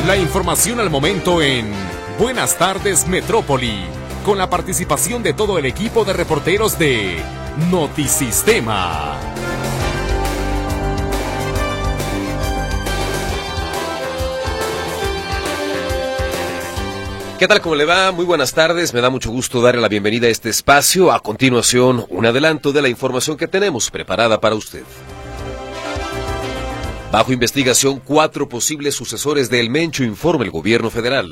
La información al momento en Buenas tardes Metrópoli, con la participación de todo el equipo de reporteros de Notisistema. ¿Qué tal? ¿Cómo le va? Muy buenas tardes. Me da mucho gusto darle la bienvenida a este espacio. A continuación, un adelanto de la información que tenemos preparada para usted. Bajo investigación, 4 posibles sucesores de El Mencho, informa el gobierno federal.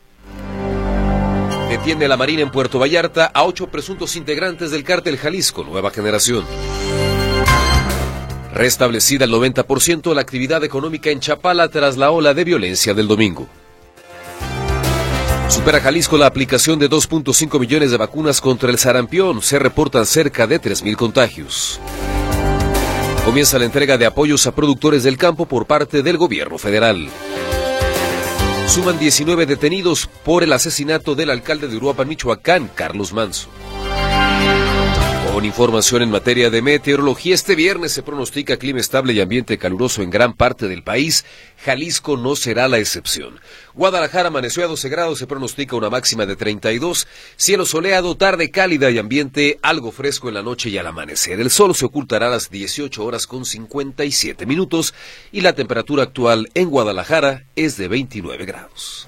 Detiene la Marina en Puerto Vallarta a 8 presuntos integrantes del cártel Jalisco Nueva Generación. Restablecida al 90% la actividad económica en Chapala tras la ola de violencia del domingo. Supera Jalisco la aplicación de 2.5 millones de vacunas contra el sarampión. Se reportan cerca de 3,000 contagios. Comienza la entrega de apoyos a productores del campo por parte del gobierno federal. Suman 19 detenidos por el asesinato del alcalde de Uruapan, Michoacán, Carlos Manso. Con información en materia de meteorología, este viernes se pronostica clima estable y ambiente caluroso en gran parte del país. Jalisco no será la excepción. Guadalajara amaneció a 12 grados, se pronostica una máxima de 32. Cielo soleado, tarde cálida y ambiente algo fresco en la noche y al amanecer. El sol se ocultará a las 18 horas con 57 minutos y la temperatura actual en Guadalajara es de 29 grados.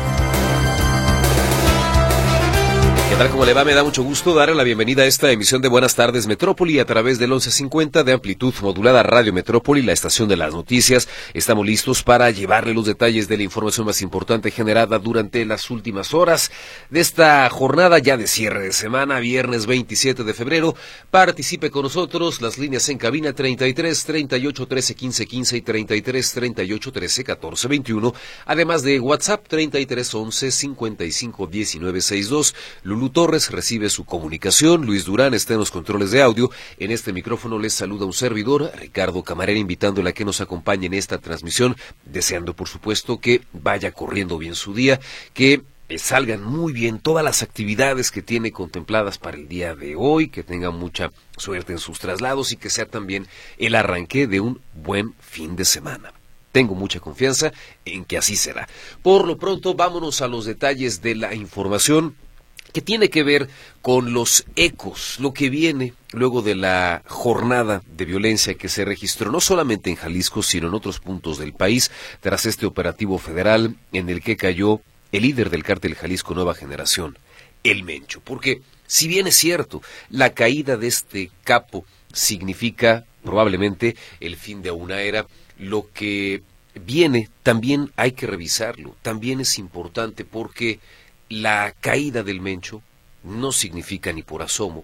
¿Qué tal? ¿Cómo le va? Me da mucho gusto darle la bienvenida a esta emisión de Buenas tardes Metrópoli a través del 1150 de amplitud modulada Radio Metrópoli, la estación de las noticias. Estamos listos para llevarle los detalles de la información más importante generada durante las últimas horas de esta jornada ya de cierre de semana, viernes 27 de febrero. Participe con nosotros, las líneas en cabina 33 38 13 15 15 y 33 38 13 14 21, además de WhatsApp 33 11 55 19 62. Lulú Torres recibe su comunicación, Luis Durán está en los controles de audio. En este micrófono les saluda un servidor, Ricardo Camarera, invitándole a que nos acompañe en esta transmisión, deseando por supuesto que vaya corriendo bien su día, que salgan muy bien todas las actividades que tiene contempladas para el día de hoy, que tengan mucha suerte en sus traslados y que sea también el arranque de un buen fin de semana. Tengo mucha confianza en que así será. Por lo pronto, vámonos a los detalles de la información que tiene que ver con los ecos, lo que viene luego de la jornada de violencia que se registró no solamente en Jalisco, sino en otros puntos del país, tras este operativo federal en el que cayó el líder del cártel Jalisco Nueva Generación, El Mencho. Porque, si bien es cierto, la caída de este capo significa probablemente el fin de una era, lo que viene también hay que revisarlo, también es importante porque la caída del Mencho no significa ni por asomo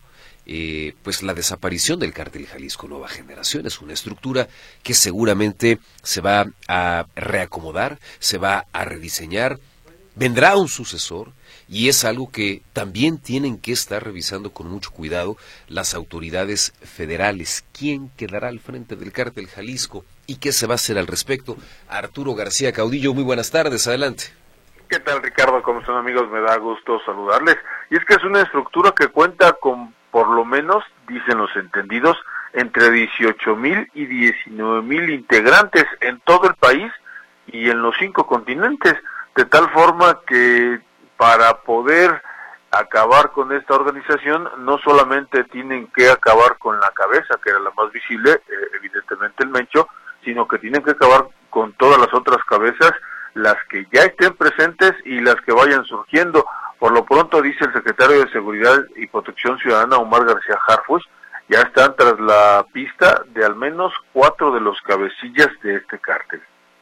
pues la desaparición del cártel Jalisco Nueva Generación. Es una estructura que seguramente se va a reacomodar, se va a rediseñar, vendrá un sucesor y es algo que también tienen que estar revisando con mucho cuidado las autoridades federales. ¿Quién quedará al frente del cártel Jalisco y qué se va a hacer al respecto? Arturo García Caudillo, muy buenas tardes, adelante. ¿Qué tal, Ricardo? ¿Cómo están, amigos? Me da gusto saludarles. Y es que es una estructura que cuenta con, por lo menos, dicen los entendidos, entre 18,000 y 19,000 integrantes en todo el país y en los 5 continentes, de tal forma que para poder acabar con esta organización no solamente tienen que acabar con la cabeza, que era la más visible, evidentemente el Mencho, sino que tienen que acabar con todas las otras cabezas, las que ya estén presentes y las que vayan surgiendo. Por lo pronto, dice el secretario de Seguridad y Protección Ciudadana, Omar García Harfuch, ya están tras la pista de al menos 4 de los cabecillas de este cártel.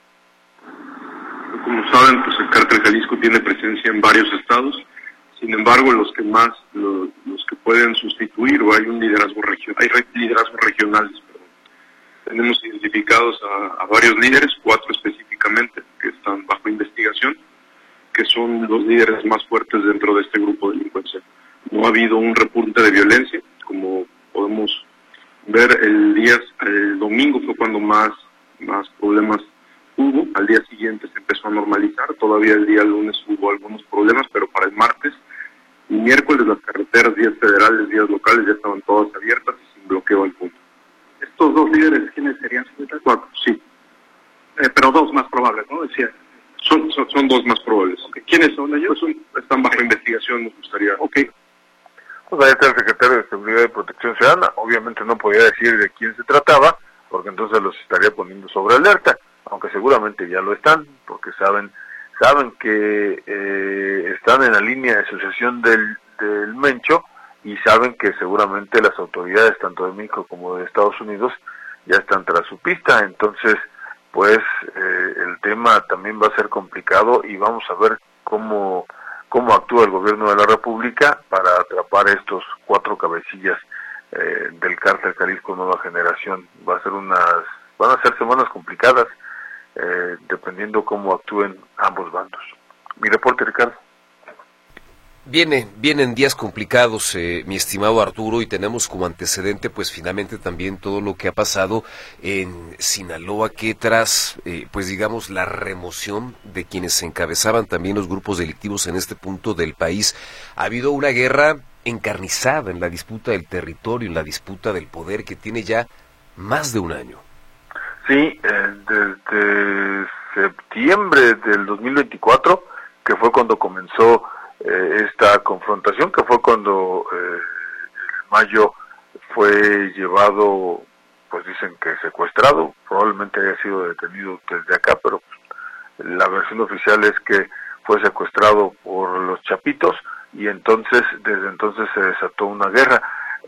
Como saben, pues el cártel Jalisco tiene presencia en varios estados. Sin embargo, los que pueden sustituir, o hay un liderazgo regional, hay liderazgos regionales. Tenemos identificados a varios líderes, 4 específicamente, que están bajo investigación, que son los líderes más fuertes dentro de este grupo delincuencial. No ha habido un repunte de violencia, como podemos ver el domingo fue cuando más problemas hubo, al día siguiente se empezó a normalizar, todavía el día lunes hubo algunos problemas, pero para el martes y miércoles las carreteras, vías federales, vías locales ya estaban todas abiertas y sin bloqueo alguno. ¿Estos 2 líderes quiénes serían? 4, sí. Pero 2 más probables, ¿no? Decía. Son dos más probables. ¿Quiénes son ellos? Están bajo investigación, nos gustaría. Pues ahí está el secretario de Seguridad y Protección Ciudadana. Obviamente no podía decir de quién se trataba, porque entonces los estaría poniendo sobre alerta, aunque seguramente ya lo están, porque saben que están en la línea de asociación del Mencho, y saben que seguramente las autoridades tanto de México como de Estados Unidos ya están tras su pista. Entonces pues el tema también va a ser complicado, y vamos a ver cómo actúa el gobierno de la República para atrapar estos 4 cabecillas del Cártel Jalisco Nueva Generación. Van a ser semanas complicadas, dependiendo cómo actúen ambos bandos. Mi reporte, Ricardo. Vienen días complicados, mi estimado Arturo, y tenemos como antecedente pues finalmente también todo lo que ha pasado en Sinaloa, que tras pues digamos la remoción de quienes encabezaban también los grupos delictivos en este punto del país, ha habido una guerra encarnizada en la disputa del territorio, en la disputa del poder, que tiene ya más de un año. Sí, desde septiembre del 2024, que fue cuando comenzó esta confrontación, que fue cuando en mayo fue llevado, pues dicen que secuestrado, probablemente haya sido detenido desde acá, pero la versión oficial es que fue secuestrado por los Chapitos, y entonces desde entonces se desató una guerra.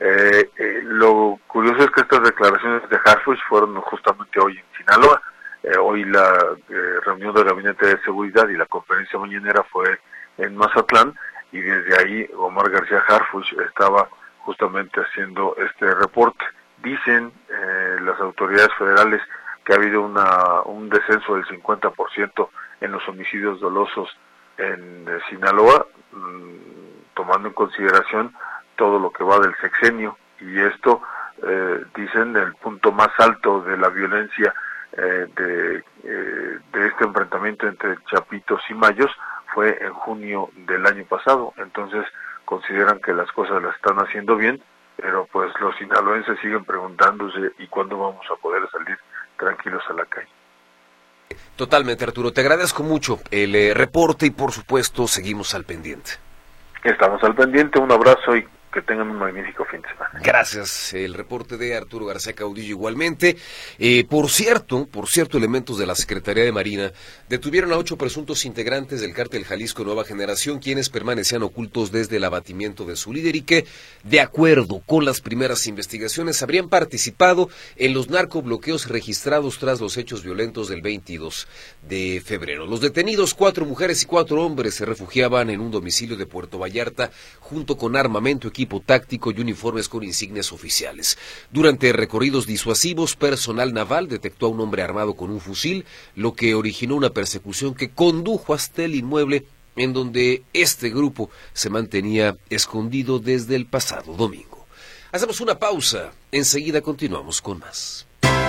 Lo curioso es que estas declaraciones de Harfuch fueron justamente hoy en Sinaloa. Hoy la reunión del Gabinete de Seguridad y la conferencia mañanera fue en Mazatlán, y desde ahí Omar García Harfuch estaba justamente haciendo este reporte. Dicen las autoridades federales que ha habido un descenso del 50% en los homicidios dolosos en Sinaloa, tomando en consideración todo lo que va del sexenio, y esto dicen el punto más alto de la violencia de este enfrentamiento entre Chapitos y Mayos fue en junio del año pasado. Entonces consideran que las cosas las están haciendo bien, pero pues los sinaloenses siguen preguntándose ¿y cuándo vamos a poder salir tranquilos a la calle? Totalmente, Arturo, te agradezco mucho el reporte, y por supuesto seguimos al pendiente. Estamos al pendiente, un abrazo y que tengan un magnífico fin de semana. Gracias. El reporte de Arturo García Caudillo igualmente. Por cierto, elementos de la Secretaría de Marina detuvieron a 8 presuntos integrantes del Cártel Jalisco Nueva Generación, quienes permanecían ocultos desde el abatimiento de su líder y que, de acuerdo con las primeras investigaciones, habrían participado en los narcobloqueos registrados tras los hechos violentos del 22 de febrero. Los detenidos, 4 mujeres y 4 hombres, se refugiaban en un domicilio de Puerto Vallarta junto con armamento, equipo táctico y uniformes con insignias oficiales. Durante recorridos disuasivos, personal naval detectó a un hombre armado con un fusil, lo que originó una persecución que condujo hasta el inmueble en donde este grupo se mantenía escondido desde el pasado domingo. Hacemos una pausa, enseguida continuamos con más.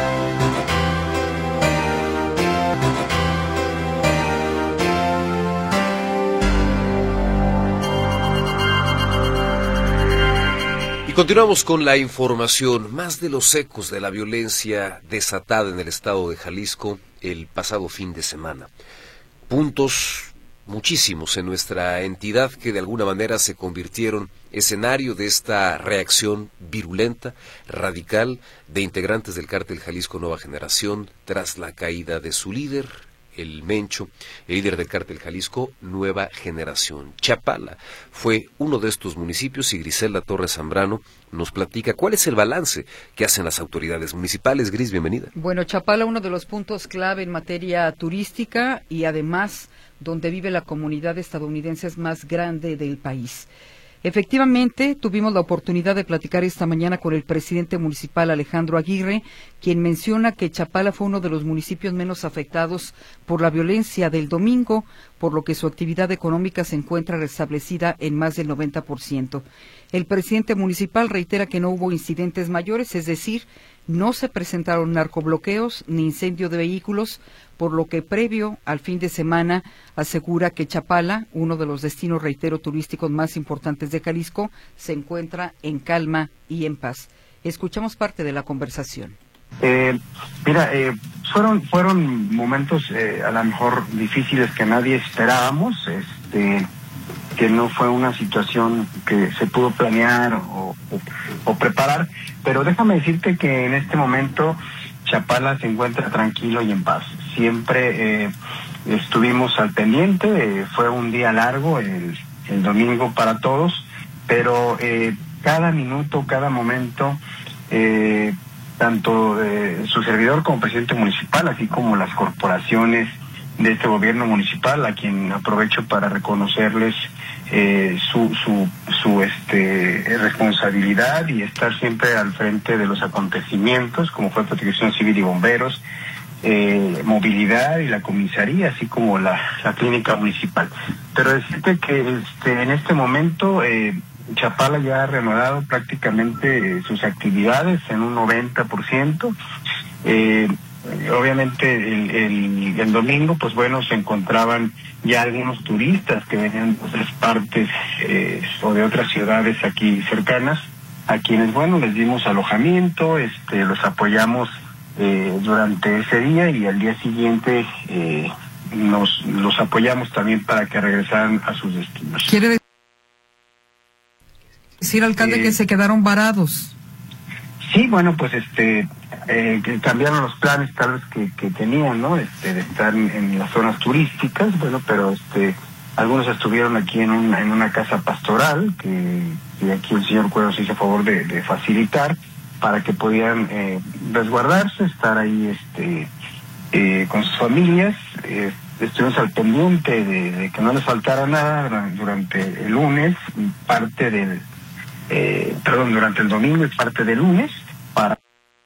Continuamos con la información. Más de los ecos de la violencia desatada en el estado de Jalisco el pasado fin de semana. Puntos muchísimos en nuestra entidad que de alguna manera se convirtieron escenario de esta reacción virulenta, radical, de integrantes del Cártel Jalisco Nueva Generación tras la caída de su líder, el Mencho, el líder del Cártel Jalisco Nueva Generación. Chapala fue uno de estos municipios, y Griselda Torres Zambrano nos platica cuál es el balance que hacen las autoridades municipales. Gris, bienvenida. Bueno, Chapala, uno de los puntos clave en materia turística y además donde vive la comunidad estadounidense más grande del país. Efectivamente, tuvimos la oportunidad de platicar esta mañana con el presidente municipal Alejandro Aguirre, quien menciona que Chapala fue uno de los municipios menos afectados por la violencia del domingo, por lo que su actividad económica se encuentra restablecida en más del 90%. El presidente municipal reitera que no hubo incidentes mayores, es decir, no se presentaron narcobloqueos ni incendio de vehículos, por lo que previo al fin de semana asegura que Chapala, uno de los destinos, reitero, turísticos más importantes de Jalisco, se encuentra en calma y en paz. Escuchamos parte de la conversación. Mira, fueron momentos a lo mejor difíciles que nadie esperábamos, que no fue una situación que se pudo planear o preparar, pero déjame decirte que en este momento Chapala se encuentra tranquilo y en paz. Siempre estuvimos al pendiente, fue un día largo el domingo para todos, pero cada minuto, cada momento, tanto su servidor como presidente municipal, así como las corporaciones de este gobierno municipal, a quien aprovecho para reconocerles su responsabilidad y estar siempre al frente de los acontecimientos, como fue Protección Civil y Bomberos, movilidad y la comisaría, así como la clínica municipal. Pero decirte que en este momento Chapala ya ha reanudado prácticamente sus actividades en un 90%. Obviamente el domingo, pues bueno, se encontraban ya algunos turistas que venían de otras partes o de otras ciudades aquí cercanas, a quienes, bueno, les dimos alojamiento, los apoyamos durante ese día, y al día siguiente los apoyamos también para que regresaran a sus destinos. ¿Quiere decir, alcalde, que se quedaron varados? Sí, bueno, pues que cambiaron los planes tal vez que tenían, ¿no? De estar en las zonas turísticas, bueno, pero algunos estuvieron aquí en una casa pastoral que aquí el señor Cuevas hizo favor de facilitar para que pudieran resguardarse, estar ahí con sus familias. Estuvimos al pendiente de que no les faltara nada durante el lunes, durante el domingo y parte del lunes, para...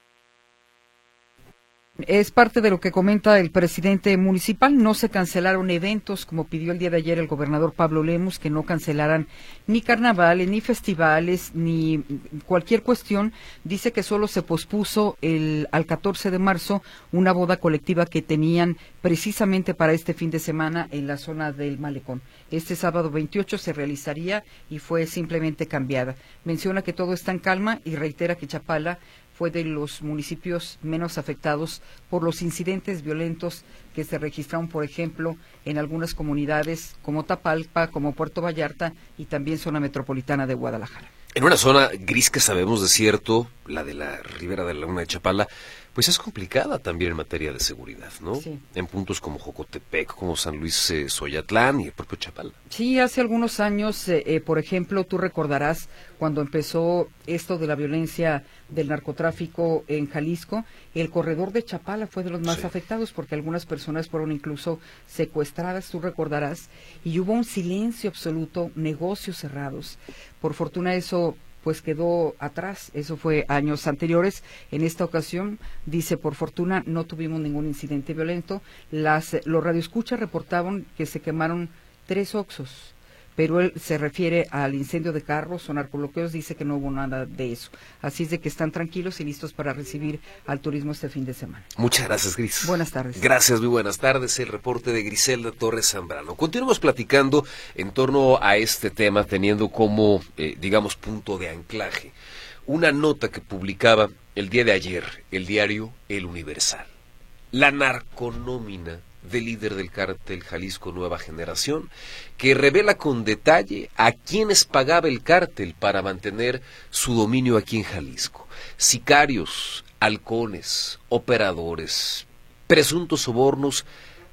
Es parte de lo que comenta el presidente municipal. No se cancelaron eventos, como pidió el día de ayer el gobernador Pablo Lemus, que no cancelaran ni carnavales, ni festivales, ni cualquier cuestión. Dice que solo se pospuso al 14 de marzo una boda colectiva que tenían precisamente para este fin de semana en la zona del Malecón. Este sábado 28 se realizaría y fue simplemente cambiada. Menciona que todo está en calma y reitera que Chapala fue de los municipios menos afectados por los incidentes violentos que se registraron, por ejemplo, en algunas comunidades como Tapalpa, como Puerto Vallarta y también zona metropolitana de Guadalajara. En una zona gris que sabemos de cierto, la de la ribera de la laguna de Chapala, pues es complicada también en materia de seguridad, ¿no? Sí. En puntos como Jocotepec, como San Luis Xoyatlán y el propio Chapala. Sí, hace algunos años, por ejemplo, tú recordarás cuando empezó esto de la violencia del narcotráfico en Jalisco, el corredor de Chapala fue de los más afectados porque algunas personas fueron incluso secuestradas, tú recordarás, y hubo un silencio absoluto, negocios cerrados. Por fortuna eso pues quedó atrás, eso fue años anteriores. En esta ocasión, dice, por fortuna no tuvimos ningún incidente violento. Los radioescuchas reportaban que se quemaron 3 Oxxos, pero él se refiere al incendio de carros o narcobloqueos, dice que no hubo nada de eso. Así es de que están tranquilos y listos para recibir al turismo este fin de semana. Muchas gracias, Gris. Buenas tardes. Gracias, muy buenas tardes. El reporte de Griselda Torres Zambrano. Continuamos platicando en torno a este tema, teniendo como, digamos, punto de anclaje una nota que publicaba el día de ayer el diario El Universal. La narconómina del líder del cártel Jalisco Nueva Generación, que revela con detalle a quienes pagaba el cártel para mantener su dominio aquí en Jalisco. Sicarios, halcones, operadores, presuntos sobornos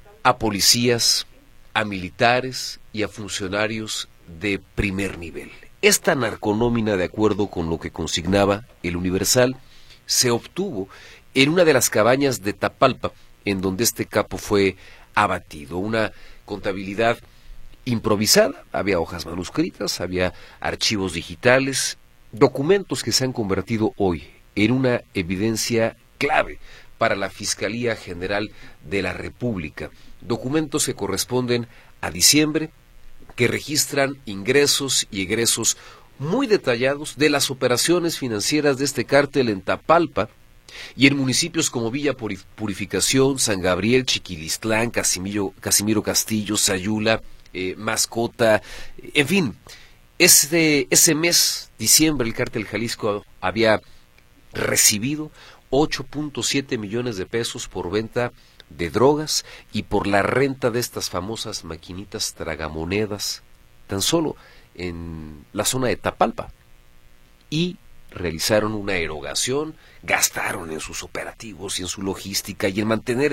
a policías, a militares y a funcionarios de primer nivel. Esta narconómina, de acuerdo con lo que consignaba El Universal, se obtuvo en una de las cabañas de Tapalpa, en donde este capo fue abatido. Una contabilidad improvisada, había hojas manuscritas, había archivos digitales, documentos que se han convertido hoy en una evidencia clave para la Fiscalía General de la República. Documentos que corresponden a diciembre, que registran ingresos y egresos muy detallados de las operaciones financieras de este cártel en Tapalpa, y en municipios como Villa Purificación, San Gabriel, Chiquilistlán, Casimiro Castillo, Sayula, Mascota, en fin, ese mes, diciembre, el cártel Jalisco había recibido 8.7 millones de pesos por venta de drogas y por la renta de estas famosas maquinitas tragamonedas, tan solo en la zona de Tapalpa. Y realizaron una erogación, gastaron en sus operativos y en su logística y en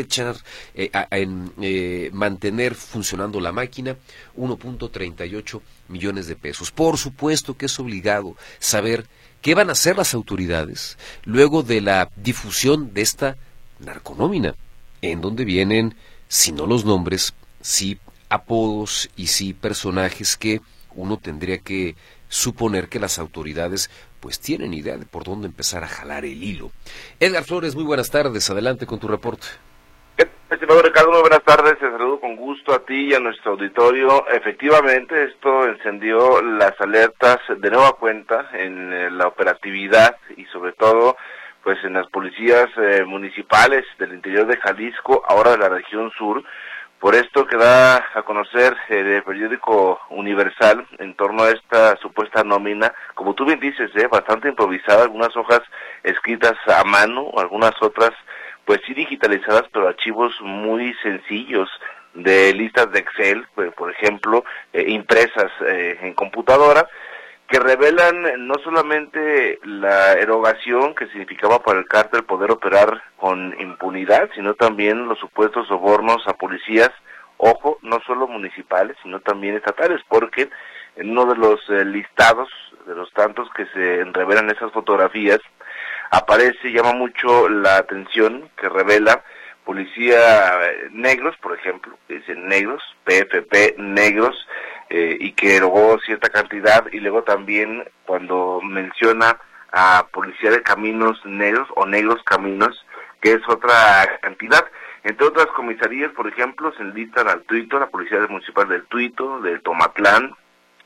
mantener funcionando la máquina 1.38 millones de pesos. Por supuesto que es obligado saber qué van a hacer las autoridades luego de la difusión de esta narconómina, en donde vienen, si no los nombres, sí apodos y sí personajes que uno tendría que suponer que las autoridades pues tienen idea de por dónde empezar a jalar el hilo. Edgar Flores, muy buenas tardes, adelante con tu reporte. Estimado Ricardo, muy buenas tardes, te saludo con gusto a ti y a nuestro auditorio. Efectivamente, esto encendió las alertas de nueva cuenta en la operatividad y sobre todo pues en las policías municipales del interior de Jalisco, ahora de la región sur. Por esto que da a conocer el periódico Universal en torno a esta supuesta nómina, como tú bien dices, bastante improvisada, algunas hojas escritas a mano, algunas otras pues sí digitalizadas, pero archivos muy sencillos de listas de Excel, por ejemplo, impresas en computadora, que revelan no solamente la erogación que significaba para el cártel poder operar con impunidad, sino también los supuestos sobornos a policías, ojo, no solo municipales, sino también estatales, porque en uno de los listados, de los tantos que se revelan esas fotografías, aparece, llama mucho la atención, que revela policía negros, por ejemplo, que dicen negros, PFP negros, y que erogó cierta cantidad, y luego también cuando menciona a policía de caminos negros o negros caminos, que es otra cantidad. Entre otras comisarías, por ejemplo, se enlistan al Tuito, la policía municipal del Tuito, del Tomatlán,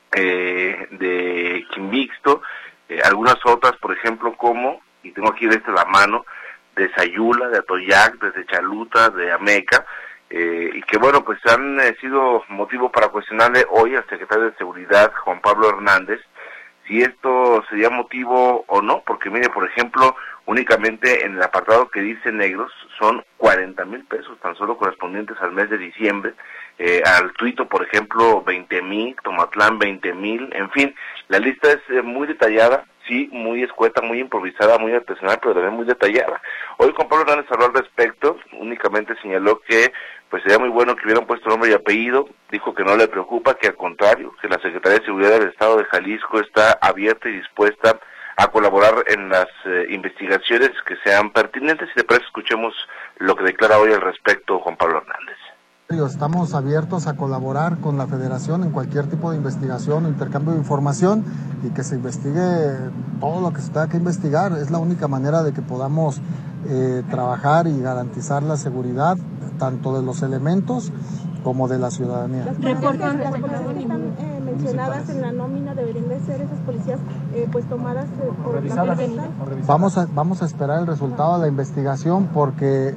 de Quimbixto, algunas otras, por ejemplo, como, y tengo aquí la mano, de Sayula, de Atoyac, de Chaluta, de Ameca, y que bueno, pues han sido motivo para cuestionarle hoy al secretario de Seguridad, Juan Pablo Hernández, si esto sería motivo o no, porque mire, por ejemplo, únicamente en el apartado que dice negros son 40,000 pesos, tan solo correspondientes al mes de diciembre, al Tuito, por ejemplo, 20,000, Tomatlán 20,000, en fin, la lista es muy detallada, sí, muy escueta, muy improvisada, muy artesanal, pero también muy detallada. Hoy Juan Pablo Hernández habló al respecto, únicamente señaló que pues sería muy bueno que hubieran puesto nombre y apellido, dijo que no le preocupa, que al contrario, que la Secretaría de Seguridad del Estado de Jalisco está abierta y dispuesta a colaborar en las investigaciones que sean pertinentes. Y después escuchemos lo que declara hoy al respecto Juan Pablo Hernández. Estamos abiertos a colaborar con la Federación en cualquier tipo de investigación o intercambio de información y que se investigue todo lo que se tenga que investigar. Es la única manera de que podamos trabajar y garantizar la seguridad tanto de los elementos como de la ciudadanía. Las policías que están mencionadas en la nómina deberían de ser esas policías pues tomadas por la prevención. Vamos a esperar el resultado de la investigación porque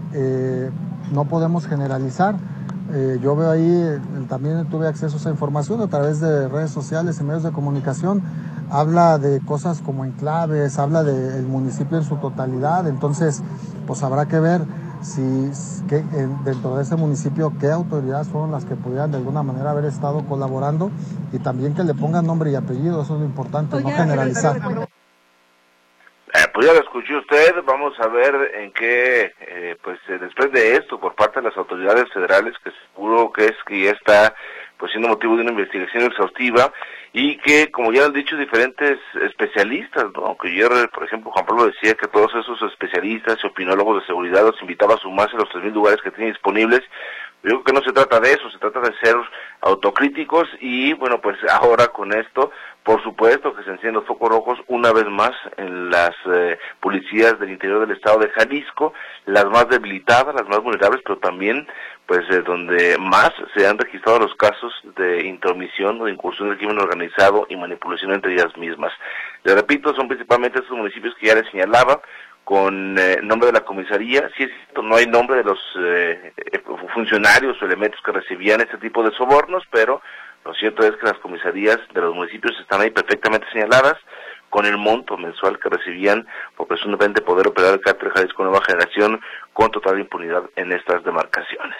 no podemos generalizar. Yo veo ahí, también tuve acceso a esa información a través de redes sociales y medios de comunicación, habla de cosas como enclaves, habla del municipio en su totalidad, entonces pues habrá que ver dentro de ese municipio qué autoridades fueron las que pudieran de alguna manera haber estado colaborando y también que le pongan nombre y apellido, eso es lo importante, no generalizar. Pues ya lo escuchó usted, vamos a ver en qué, después de esto, por parte de las autoridades federales, que seguro que ya está pues siendo motivo de una investigación exhaustiva, y que, como ya han dicho diferentes especialistas, ¿no? Aunque ayer, por ejemplo, Juan Pablo decía que todos esos especialistas y opinólogos de seguridad los invitaba a sumarse a los 3,000 lugares que tiene disponibles. Yo creo que no se trata de eso, se trata de ser autocríticos y, bueno, pues ahora con esto, por supuesto que se encienden los focos rojos una vez más en las policías del interior del estado de Jalisco, las más debilitadas, las más vulnerables, pero también, pues, donde más se han registrado los casos de intromisión o de incursión del crimen organizado y manipulación entre ellas mismas. Les repito, son principalmente estos municipios que ya les señalaba, con nombre de la comisaría. Sí es cierto, no hay nombre de los funcionarios o elementos que recibían este tipo de sobornos, pero lo cierto es que las comisarías de los municipios están ahí perfectamente señaladas, con el monto mensual que recibían por presuntamente poder operar el cártel Jalisco Nueva Generación con total impunidad en estas demarcaciones.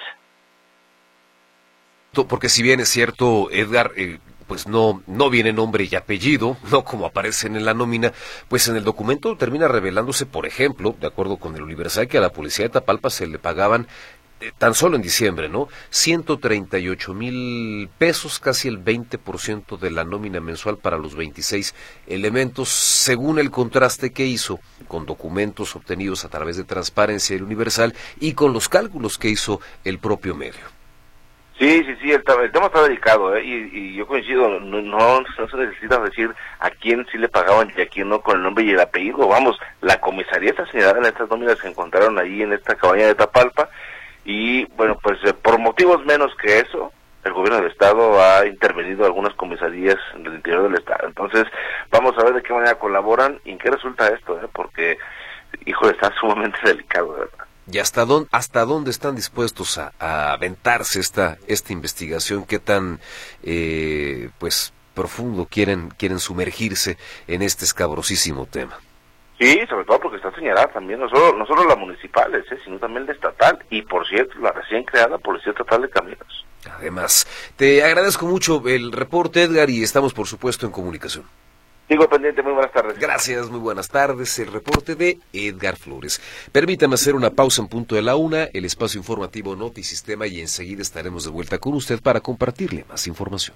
Porque si bien es cierto, Edgar, pues no viene nombre y apellido, no como aparecen en la nómina, pues en el documento termina revelándose, por ejemplo, de acuerdo con el Universal, que a la policía de Tapalpa se le pagaban tan solo en diciembre, ¿no? 138,000 pesos, casi el 20% de la nómina mensual para los 26 elementos, según el contraste que hizo con documentos obtenidos a través de Transparencia del Universal y con los cálculos que hizo el propio medio. Sí, el tema está delicado, y yo coincido, no se necesita decir a quién sí le pagaban y a quién no con el nombre y el apellido. Vamos, la comisaría está señalada en estas nóminas que encontraron ahí en esta cabaña de Tapalpa, y bueno, pues por motivos menos que eso, el gobierno del estado ha intervenido algunas comisarías en el interior del estado. Entonces, vamos a ver de qué manera colaboran y en qué resulta esto, porque, híjole, está sumamente delicado, ¿verdad? ¿Y hasta dónde están dispuestos a aventarse esta investigación? ¿Qué tan pues profundo quieren sumergirse en este escabrosísimo tema? Sí, sobre todo porque está señalada también no solo la municipal, sino también la estatal, y por cierto, la recién creada Policía Estatal de Caminos. Además, te agradezco mucho el reporte, Edgar, y estamos por supuesto en comunicación. Sigo pendiente, muy buenas tardes. Gracias, muy buenas tardes. El reporte de Edgar Flores. Permítame hacer una pausa en punto de la 1, el espacio informativo Notisistema, y enseguida estaremos de vuelta con usted para compartirle más información.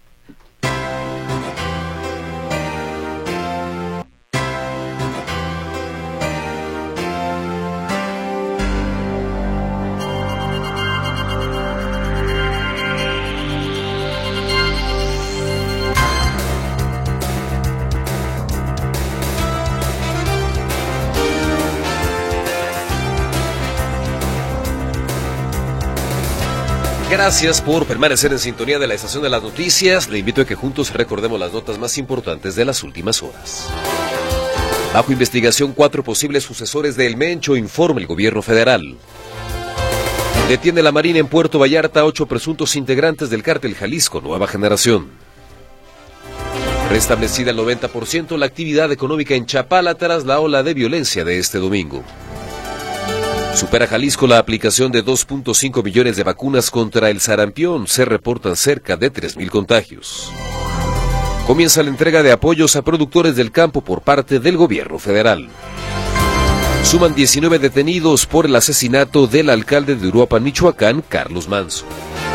Gracias por permanecer en sintonía de la estación de las noticias. Le invito a que juntos recordemos las notas más importantes de las últimas horas. Bajo investigación, 4 posibles sucesores de El Mencho, informa el gobierno federal. Detiene la Marina en Puerto Vallarta 8 presuntos integrantes del cártel Jalisco Nueva Generación. Restablecida al 90% la actividad económica en Chapala tras la ola de violencia de este domingo. Supera Jalisco la aplicación de 2.5 millones de vacunas contra el sarampión. Se reportan cerca de 3,000 contagios. Comienza la entrega de apoyos a productores del campo por parte del gobierno federal. Suman 19 detenidos por el asesinato del alcalde de Uruapan, Michoacán, Carlos Manso.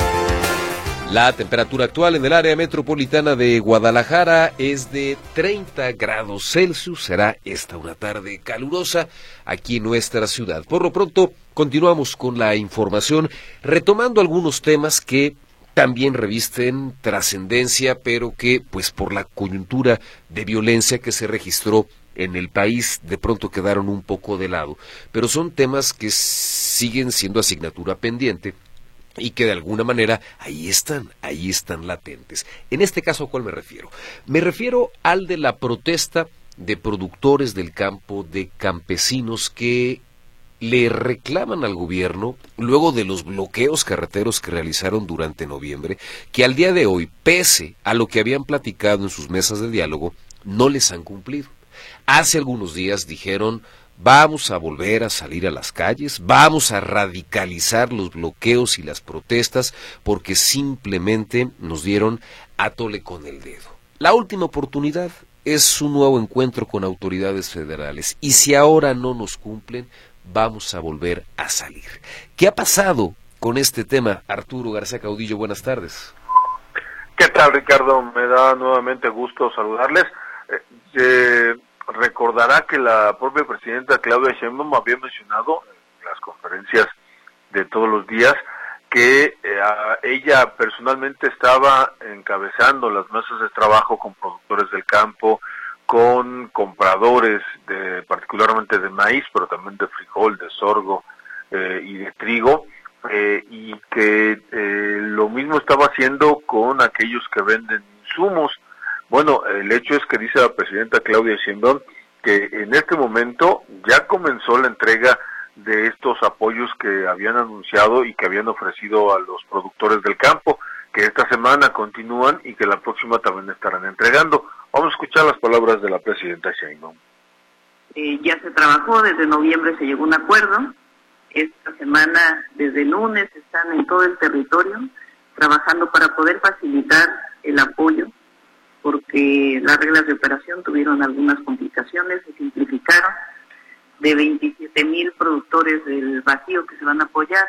La temperatura actual en el área metropolitana de Guadalajara es de 30 grados Celsius. Será esta una tarde calurosa aquí en nuestra ciudad. Por lo pronto, continuamos con la información, retomando algunos temas que también revisten trascendencia, pero que, pues por la coyuntura de violencia que se registró en el país, de pronto quedaron un poco de lado. Pero son temas que siguen siendo asignatura pendiente y que de alguna manera ahí están latentes. En este caso, ¿a cuál me refiero? Me refiero al de la protesta de productores del campo, de campesinos que le reclaman al gobierno, luego de los bloqueos carreteros que realizaron durante noviembre, que al día de hoy, pese a lo que habían platicado en sus mesas de diálogo, no les han cumplido. Hace algunos días dijeron: vamos a volver a salir a las calles, vamos a radicalizar los bloqueos y las protestas, porque simplemente nos dieron a tole con el dedo. La última oportunidad es un nuevo encuentro con autoridades federales, y si ahora no nos cumplen, vamos a volver a salir. ¿Qué ha pasado con este tema? Arturo García Caudillo, buenas tardes. ¿Qué tal, Ricardo? Me da nuevamente gusto saludarles. Recordará que la propia presidenta Claudia Sheinbaum había mencionado en las conferencias de todos los días que ella personalmente estaba encabezando las mesas de trabajo con productores del campo, con compradores particularmente de maíz, pero también de frijol, de sorgo y de trigo, y que lo mismo estaba haciendo con aquellos que venden insumos. Bueno, el hecho es que dice la presidenta Claudia Sheinbaum que en este momento ya comenzó la entrega de estos apoyos que habían anunciado y que habían ofrecido a los productores del campo, que esta semana continúan y que la próxima también estarán entregando. Vamos a escuchar las palabras de la presidenta Sheinbaum. Ya se trabajó, desde noviembre se llegó a un acuerdo. Esta semana, desde el lunes, están en todo el territorio trabajando para poder facilitar el apoyo, porque las reglas de operación tuvieron algunas complicaciones, se simplificaron. De 27,000 productores del Bajío que se van a apoyar,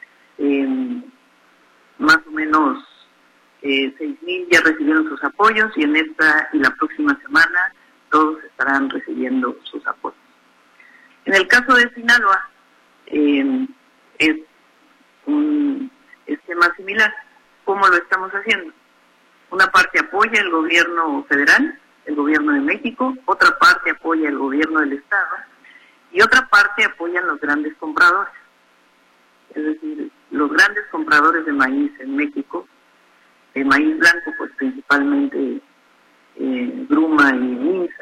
más o menos 6,000 ya recibieron sus apoyos, y en esta y la próxima semana todos estarán recibiendo sus apoyos. En el caso de Sinaloa, es un esquema similar. ¿Cómo lo estamos haciendo? Una parte apoya el gobierno federal, el gobierno de México, otra parte apoya el gobierno del estado, y otra parte apoyan los grandes compradores. Es decir, los grandes compradores de maíz en México, de maíz blanco, pues principalmente Gruma y Minsa,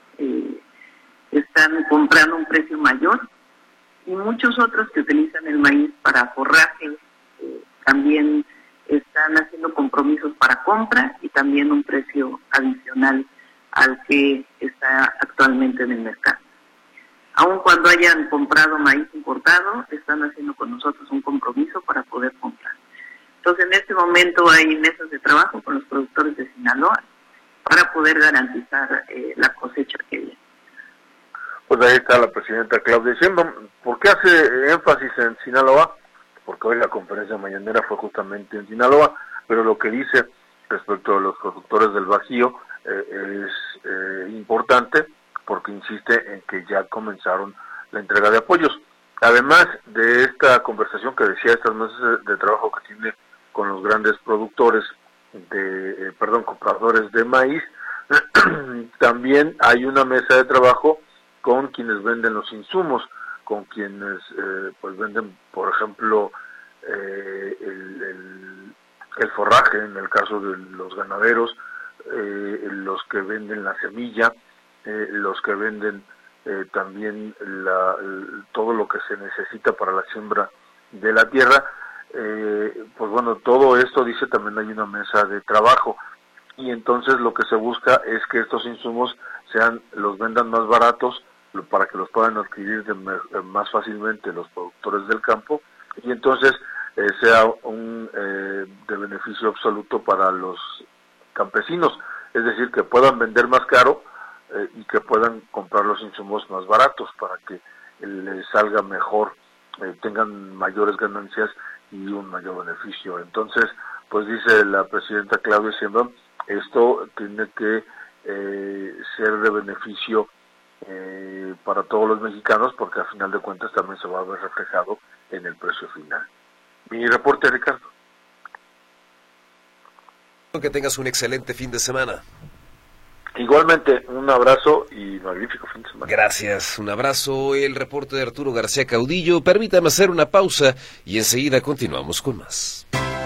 están comprando a un precio mayor, y muchos otros que utilizan el maíz para forraje también están haciendo compromisos para compra y también un precio adicional al que está actualmente en el mercado. Aun cuando hayan comprado maíz importado, están haciendo con nosotros un compromiso para poder comprar. Entonces, en este momento hay mesas de trabajo con los productores de Sinaloa para poder garantizar la cosecha que viene. Pues ahí está la presidenta Claudia Sheinbaum. ¿Por qué hace énfasis en Sinaloa? Porque hoy la conferencia mañanera fue justamente en Sinaloa, pero lo que dice respecto a los productores del Bajío es importante, porque insiste en que ya comenzaron la entrega de apoyos. Además de esta conversación que decía, estas mesas de trabajo que tiene con los grandes compradores de maíz, también hay una mesa de trabajo con quienes venden los insumos, con quienes pues venden, por ejemplo, el forraje, en el caso de los ganaderos, los que venden la semilla, los que venden también todo lo que se necesita para la siembra de la tierra. Pues bueno, todo esto, dice, también hay una mesa de trabajo, y entonces lo que se busca es que estos insumos los vendan más baratos para que los puedan adquirir más fácilmente los productores del campo, y entonces sea de beneficio absoluto para los campesinos, es decir, que puedan vender más caro y que puedan comprar los insumos más baratos para que les salga mejor, tengan mayores ganancias y un mayor beneficio. Entonces, pues dice la presidenta Claudia Sheinbaum, esto tiene que ser de beneficio para todos los mexicanos, porque al final de cuentas también se va a ver reflejado en el precio final. Mi reporte, Ricardo. Que tengas un excelente fin de semana. Igualmente, un abrazo y magnífico fin de semana. Gracias, un abrazo. El reporte de Arturo García Caudillo. Permítame hacer una pausa y enseguida continuamos con más.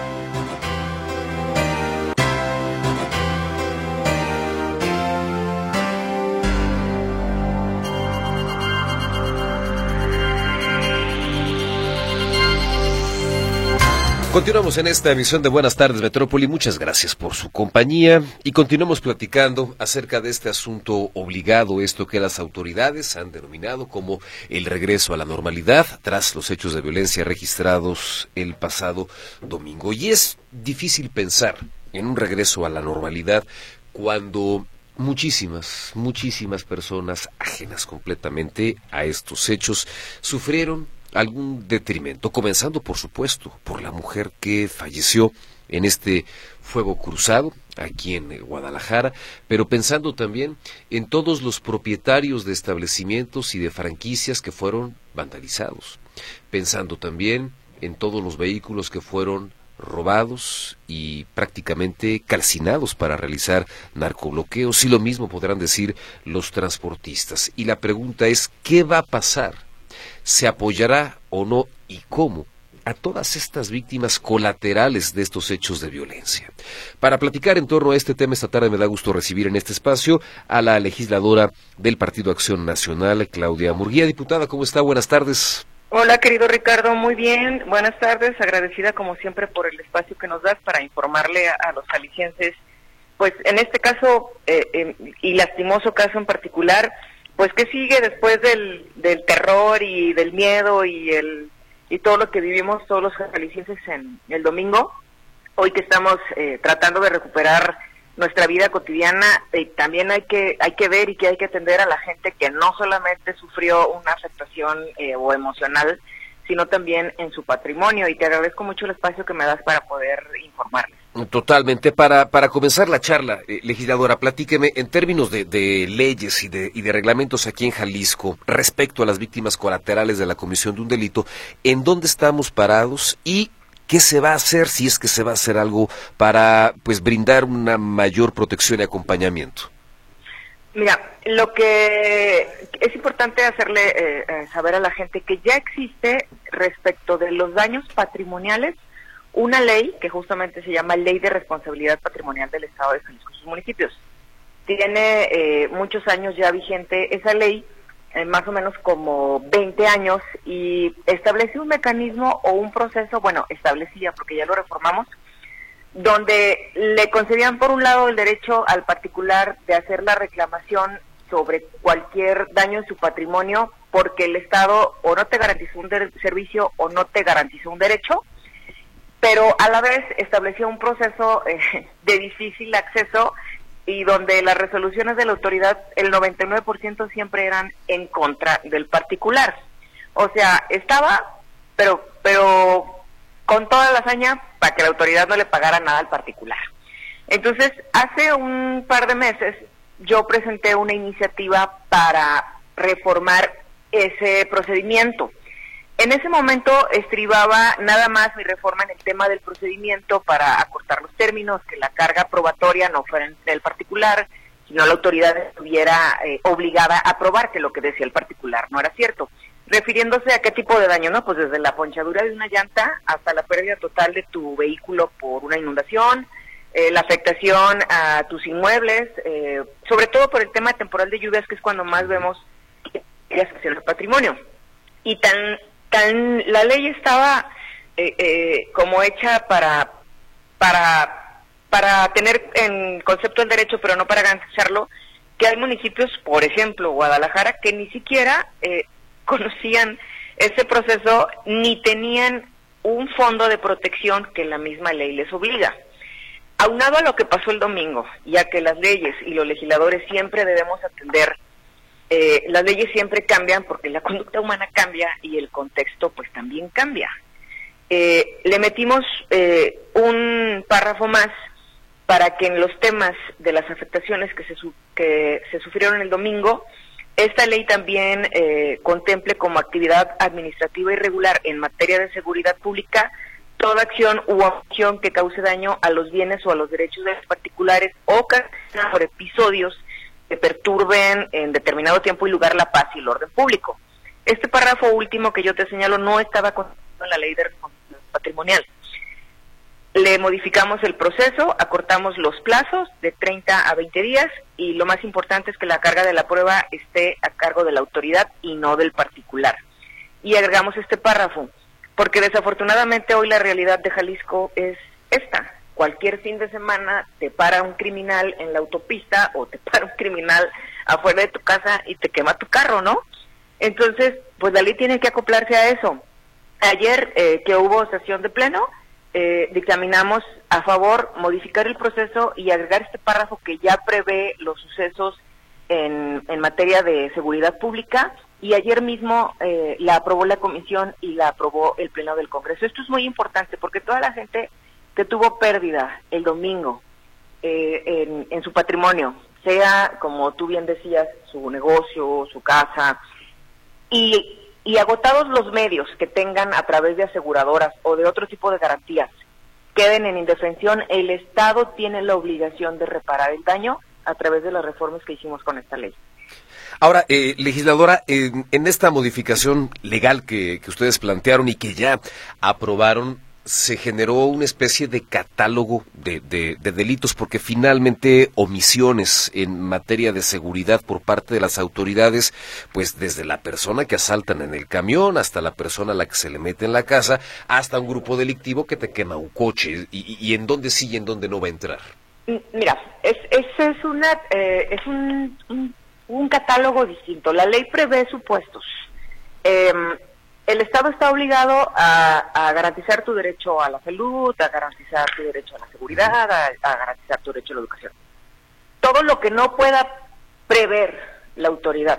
Continuamos en esta emisión de Buenas Tardes Metrópoli. Muchas gracias por su compañía y continuamos platicando acerca de este asunto obligado, esto que las autoridades han denominado como el regreso a la normalidad tras los hechos de violencia registrados el pasado domingo. Y es difícil pensar en un regreso a la normalidad cuando muchísimas personas ajenas completamente a estos hechos sufrieron algún detrimento, comenzando por supuesto por la mujer que falleció en este fuego cruzado aquí en Guadalajara, pero pensando también en todos los propietarios de establecimientos y de franquicias que fueron vandalizados, pensando también en todos los vehículos que fueron robados y prácticamente calcinados para realizar narcobloqueos, y lo mismo podrán decir los transportistas. Y la pregunta es, ¿qué va a pasar? ¿Se apoyará o no y cómo a todas estas víctimas colaterales de estos hechos de violencia? Para platicar en torno a este tema esta tarde me da gusto recibir en este espacio a la legisladora del Partido Acción Nacional, Claudia Murguía. Diputada, ¿cómo está? Buenas tardes. Hola, querido Ricardo, muy bien. Buenas tardes, agradecida como siempre por el espacio que nos das para informarle a los jaliscienses pues en este caso, y lastimoso caso en particular, pues ¿qué sigue después del terror y del miedo y todo lo que vivimos todos los jaliscienses en el domingo? Hoy que estamos tratando de recuperar nuestra vida cotidiana, también hay que ver y que hay que atender a la gente que no solamente sufrió una afectación o emocional, sino también en su patrimonio, y te agradezco mucho el espacio que me das para poder informarles. Totalmente. Para comenzar la charla, legisladora, platíqueme en términos de leyes y de reglamentos aquí en Jalisco respecto a las víctimas colaterales de la comisión de un delito, ¿en dónde estamos parados y qué se va a hacer, si es que se va a hacer algo, para pues brindar una mayor protección y acompañamiento? Mira, lo que es importante hacerle saber a la gente que ya existe respecto de los daños patrimoniales una ley que justamente se llama Ley de Responsabilidad Patrimonial del Estado de Jalisco y sus municipios. Tiene muchos años ya vigente esa ley, más o menos como 20 años, y establece un mecanismo o un proceso, bueno, establecía porque ya lo reformamos, donde le concedían por un lado el derecho al particular de hacer la reclamación sobre cualquier daño en su patrimonio porque el Estado o no te garantizó un servicio o no te garantizó un derecho, pero a la vez establecía un proceso de difícil acceso y donde las resoluciones de la autoridad, el 99% siempre eran en contra del particular. O sea, estaba, pero con toda la hazaña para que la autoridad no le pagara nada al particular. Entonces, hace un par de meses yo presenté una iniciativa para reformar ese procedimiento. En ese momento estribaba nada más mi reforma en el tema del procedimiento para acortar los términos, que la carga probatoria no fuera del particular, sino la autoridad estuviera obligada a probar que lo que decía el particular no era cierto. Refiriéndose a qué tipo de daño, ¿no? Pues desde la ponchadura de una llanta hasta la pérdida total de tu vehículo por una inundación, la afectación a tus inmuebles, sobre todo por el tema de temporal de lluvias, que es cuando más vemos que afecciona el patrimonio. Y la ley estaba como hecha para tener en concepto el derecho, pero no para garantizarlo, que hay municipios, por ejemplo, Guadalajara, que ni siquiera conocían ese proceso ni tenían un fondo de protección que la misma ley les obliga. Aunado a lo que pasó el domingo, ya que las leyes y los legisladores siempre debemos atender, las leyes siempre cambian porque la conducta humana cambia y el contexto pues también cambia. Le metimos un párrafo más para que en los temas de las afectaciones que se sufrieron el domingo, esta ley también contemple como actividad administrativa irregular en materia de seguridad pública toda acción u omisión que cause daño a los bienes o a los derechos de los particulares o por episodios que perturben en determinado tiempo y lugar la paz y el orden público. Este párrafo último que yo te señalo no estaba contemplado en la Ley de Responsabilidad Patrimonial. Le modificamos el proceso, acortamos los plazos de 30 a 20 días y lo más importante es que la carga de la prueba esté a cargo de la autoridad y no del particular. Y agregamos este párrafo, porque desafortunadamente hoy la realidad de Jalisco es esta. Cualquier fin de semana te para un criminal en la autopista o te para un criminal afuera de tu casa y te quema tu carro, ¿no? Entonces, pues la ley tiene que acoplarse a eso. Ayer que hubo sesión de pleno, dictaminamos a favor modificar el proceso y agregar este párrafo que ya prevé los sucesos en materia de seguridad pública, y ayer mismo la aprobó la comisión y la aprobó el pleno del Congreso. Esto es muy importante porque toda la gente que tuvo pérdida el domingo en su patrimonio, sea, como tú bien decías, su negocio, su casa, y agotados los medios que tengan a través de aseguradoras o de otro tipo de garantías, queden en indefensión, el Estado tiene la obligación de reparar el daño a través de las reformas que hicimos con esta ley. Ahora, legisladora, en esta modificación legal que ustedes plantearon y que ya aprobaron, se generó una especie de catálogo de delitos, porque finalmente omisiones en materia de seguridad por parte de las autoridades, pues desde la persona que asaltan en el camión hasta la persona a la que se le mete en la casa, hasta un grupo delictivo que te quema un coche, y en dónde sí y en dónde no va a entrar. Mira, es un catálogo distinto. La ley prevé supuestos. El Estado está obligado a garantizar tu derecho a la salud, a garantizar tu derecho a la seguridad, a garantizar tu derecho a la educación. Todo lo que no pueda prever la autoridad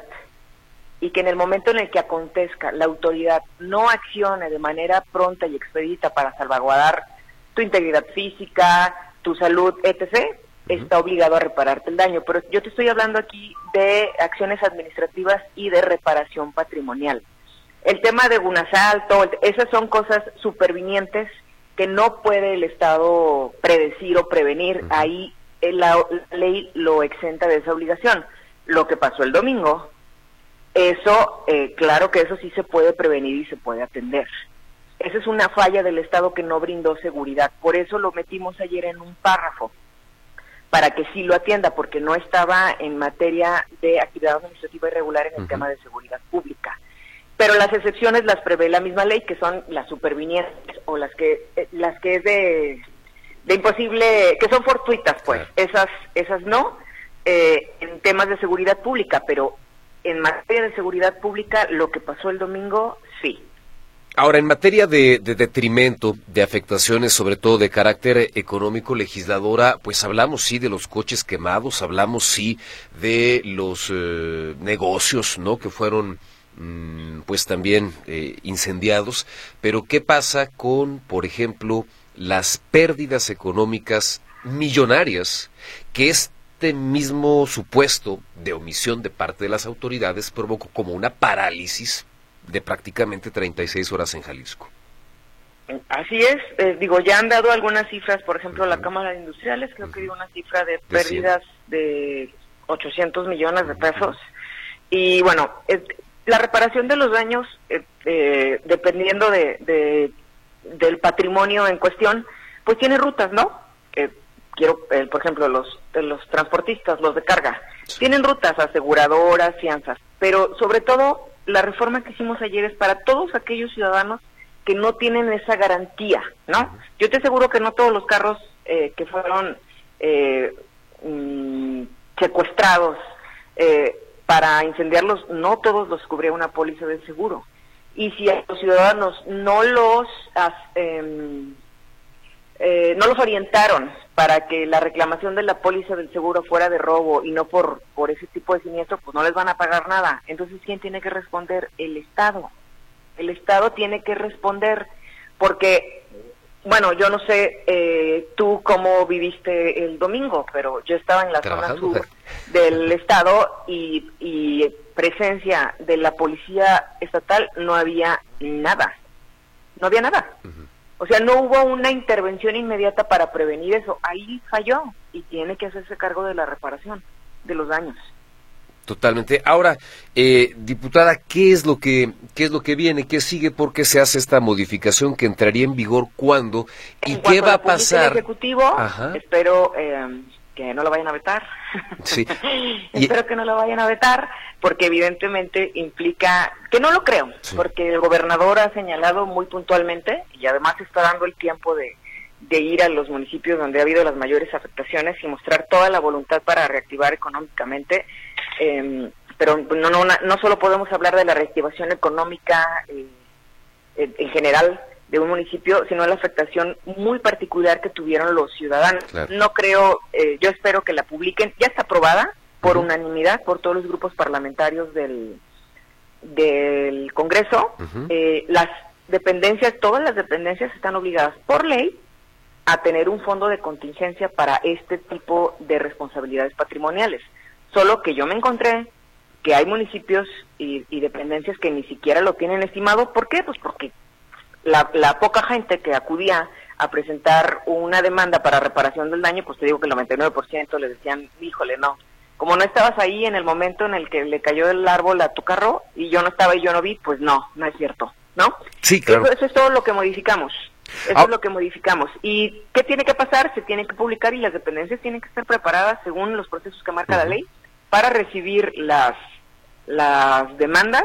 y que en el momento en el que acontezca la autoridad no accione de manera pronta y expedita para salvaguardar tu integridad física, tu salud, etc., está obligado a repararte el daño. Pero yo te estoy hablando aquí de acciones administrativas y de reparación patrimonial. El tema de un asalto, esas son cosas supervinientes que no puede el Estado predecir o prevenir. Ahí la ley lo exenta de esa obligación. Lo que pasó el domingo, eso, claro que eso sí se puede prevenir y se puede atender. Esa es una falla del Estado que no brindó seguridad. Por eso lo metimos ayer en un párrafo, para que sí lo atienda, porque no estaba en materia de actividad administrativa irregular en el tema de seguridad pública. Pero las excepciones las prevé la misma ley, que son las supervinientes o las que es de imposible, que son fortuitas, pues. Esas no, en temas de seguridad pública, pero en materia de seguridad pública, lo que pasó el domingo, sí. Ahora, en materia de detrimento, de afectaciones, sobre todo de carácter económico, legisladora, pues hablamos sí de los coches quemados, hablamos sí de los negocios, ¿no?, que fueron pues también incendiados, pero ¿qué pasa con, por ejemplo, las pérdidas económicas millonarias que este mismo supuesto de omisión de parte de las autoridades provocó como una parálisis de prácticamente 36 horas en Jalisco? Así es, ya han dado algunas cifras, por ejemplo, la Cámara de Industriales creo que dio una cifra de pérdidas de 800 millones de pesos, y bueno, la reparación de los daños, dependiendo del patrimonio en cuestión, pues tiene rutas, ¿no? Por ejemplo, los transportistas, los de carga, tienen rutas, aseguradoras, fianzas, pero sobre todo la reforma que hicimos ayer es para todos aquellos ciudadanos que no tienen esa garantía, ¿no? Yo te aseguro que no todos los carros que fueron secuestrados para incendiarlos, no todos los cubría una póliza de seguro. Y si a los ciudadanos no los orientaron para que la reclamación de la póliza del seguro fuera de robo y no por ese tipo de siniestro, pues no les van a pagar nada. Entonces, ¿quién tiene que responder? El Estado. El Estado tiene que responder, porque, bueno, yo no sé tú cómo viviste el domingo, pero yo estaba en la zona sur del Estado y presencia de la policía estatal no había nada. No había nada. O sea, no hubo una intervención inmediata para prevenir eso. Ahí falló y tiene que hacerse cargo de la reparación de los daños. Totalmente. Ahora, diputada, ¿qué es lo que viene? ¿Qué sigue? ¿Por qué se hace esta modificación que entraría en vigor cuándo? ¿Y qué va a pasar? El Ejecutivo, espero que no lo vayan a vetar. Sí. Espero que no lo vayan a vetar, porque evidentemente implica, que no lo creo, porque el gobernador ha señalado muy puntualmente, y además está dando el tiempo de ir a los municipios donde ha habido las mayores afectaciones y mostrar toda la voluntad para reactivar económicamente, pero no solo podemos hablar de la reactivación económica en general de un municipio, sino la afectación muy particular que tuvieron los ciudadanos. Claro. No creo, yo espero que la publiquen, ya está aprobada por unanimidad por todos los grupos parlamentarios del Congreso. Las dependencias, todas las dependencias están obligadas por ley a tener un fondo de contingencia para este tipo de responsabilidades patrimoniales. Solo que yo me encontré que hay municipios y dependencias que ni siquiera lo tienen estimado. ¿Por qué? Pues porque la poca gente que acudía a presentar una demanda para reparación del daño, pues te digo que el 99% le decían, híjole, no. Como no estabas ahí en el momento en el que le cayó el árbol a tu carro y yo no estaba y yo no vi, pues no es cierto, ¿no? Sí, claro. Eso es todo lo que modificamos. Eso es lo que modificamos. ¿Y qué tiene que pasar? Se tiene que publicar y las dependencias tienen que estar preparadas según los procesos que marca la ley para recibir las demandas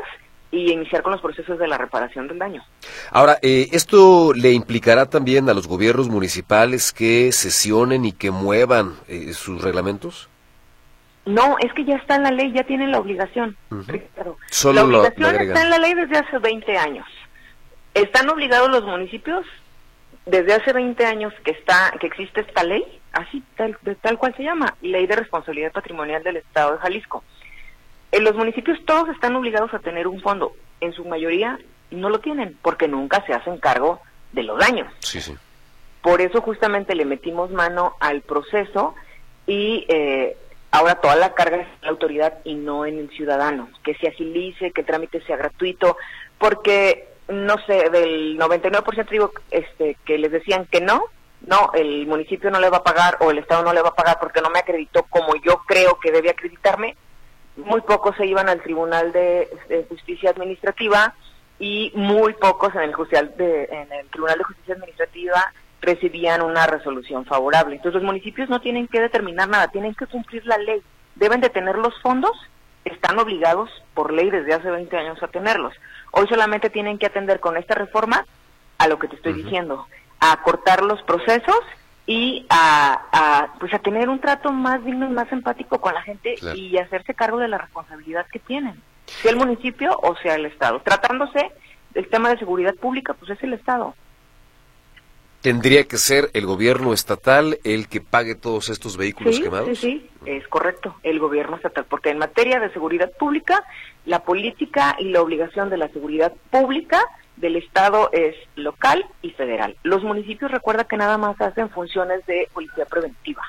y iniciar con los procesos de la reparación del daño. Ahora, ¿esto le implicará también a los gobiernos municipales que sesionen y que muevan sus reglamentos? No, es que ya está en la ley, ya tienen la obligación, Ricardo. Solo la obligación lo está en la ley desde hace 20 años. ¿Están obligados los municipios? Desde hace 20 años que existe esta ley, así tal cual se llama, Ley de Responsabilidad Patrimonial del Estado de Jalisco. Los municipios todos están obligados a tener un fondo, en su mayoría no lo tienen, porque nunca se hacen cargo de los daños. Sí, sí. Por eso justamente le metimos mano al proceso y ahora toda la carga es en la autoridad y no en el ciudadano, que se agilice, que el trámite sea gratuito, porque, no sé, del 99% digo que les decían que no, el municipio no le va a pagar o el Estado no le va a pagar porque no me acreditó como yo creo que debe acreditarme. Muy pocos se iban al Tribunal de Justicia Administrativa y muy pocos en el Tribunal de Justicia Administrativa recibían una resolución favorable. Entonces los municipios no tienen que determinar nada, tienen que cumplir la ley. Deben de tener los fondos, están obligados por ley desde hace 20 años a tenerlos. Hoy solamente tienen que atender con esta reforma a lo que te estoy diciendo, a acortar los procesos y a tener un trato más digno y más empático con la gente, claro, y hacerse cargo de la responsabilidad que tienen, sea el municipio o sea el Estado. Tratándose del tema de seguridad pública, pues es el Estado. ¿Tendría que ser el gobierno estatal el que pague todos estos vehículos quemados? Sí, es correcto, el gobierno estatal, porque en materia de seguridad pública, la política y la obligación de la seguridad pública del Estado es local y federal. Los municipios, recuerda que nada más hacen funciones de policía preventiva.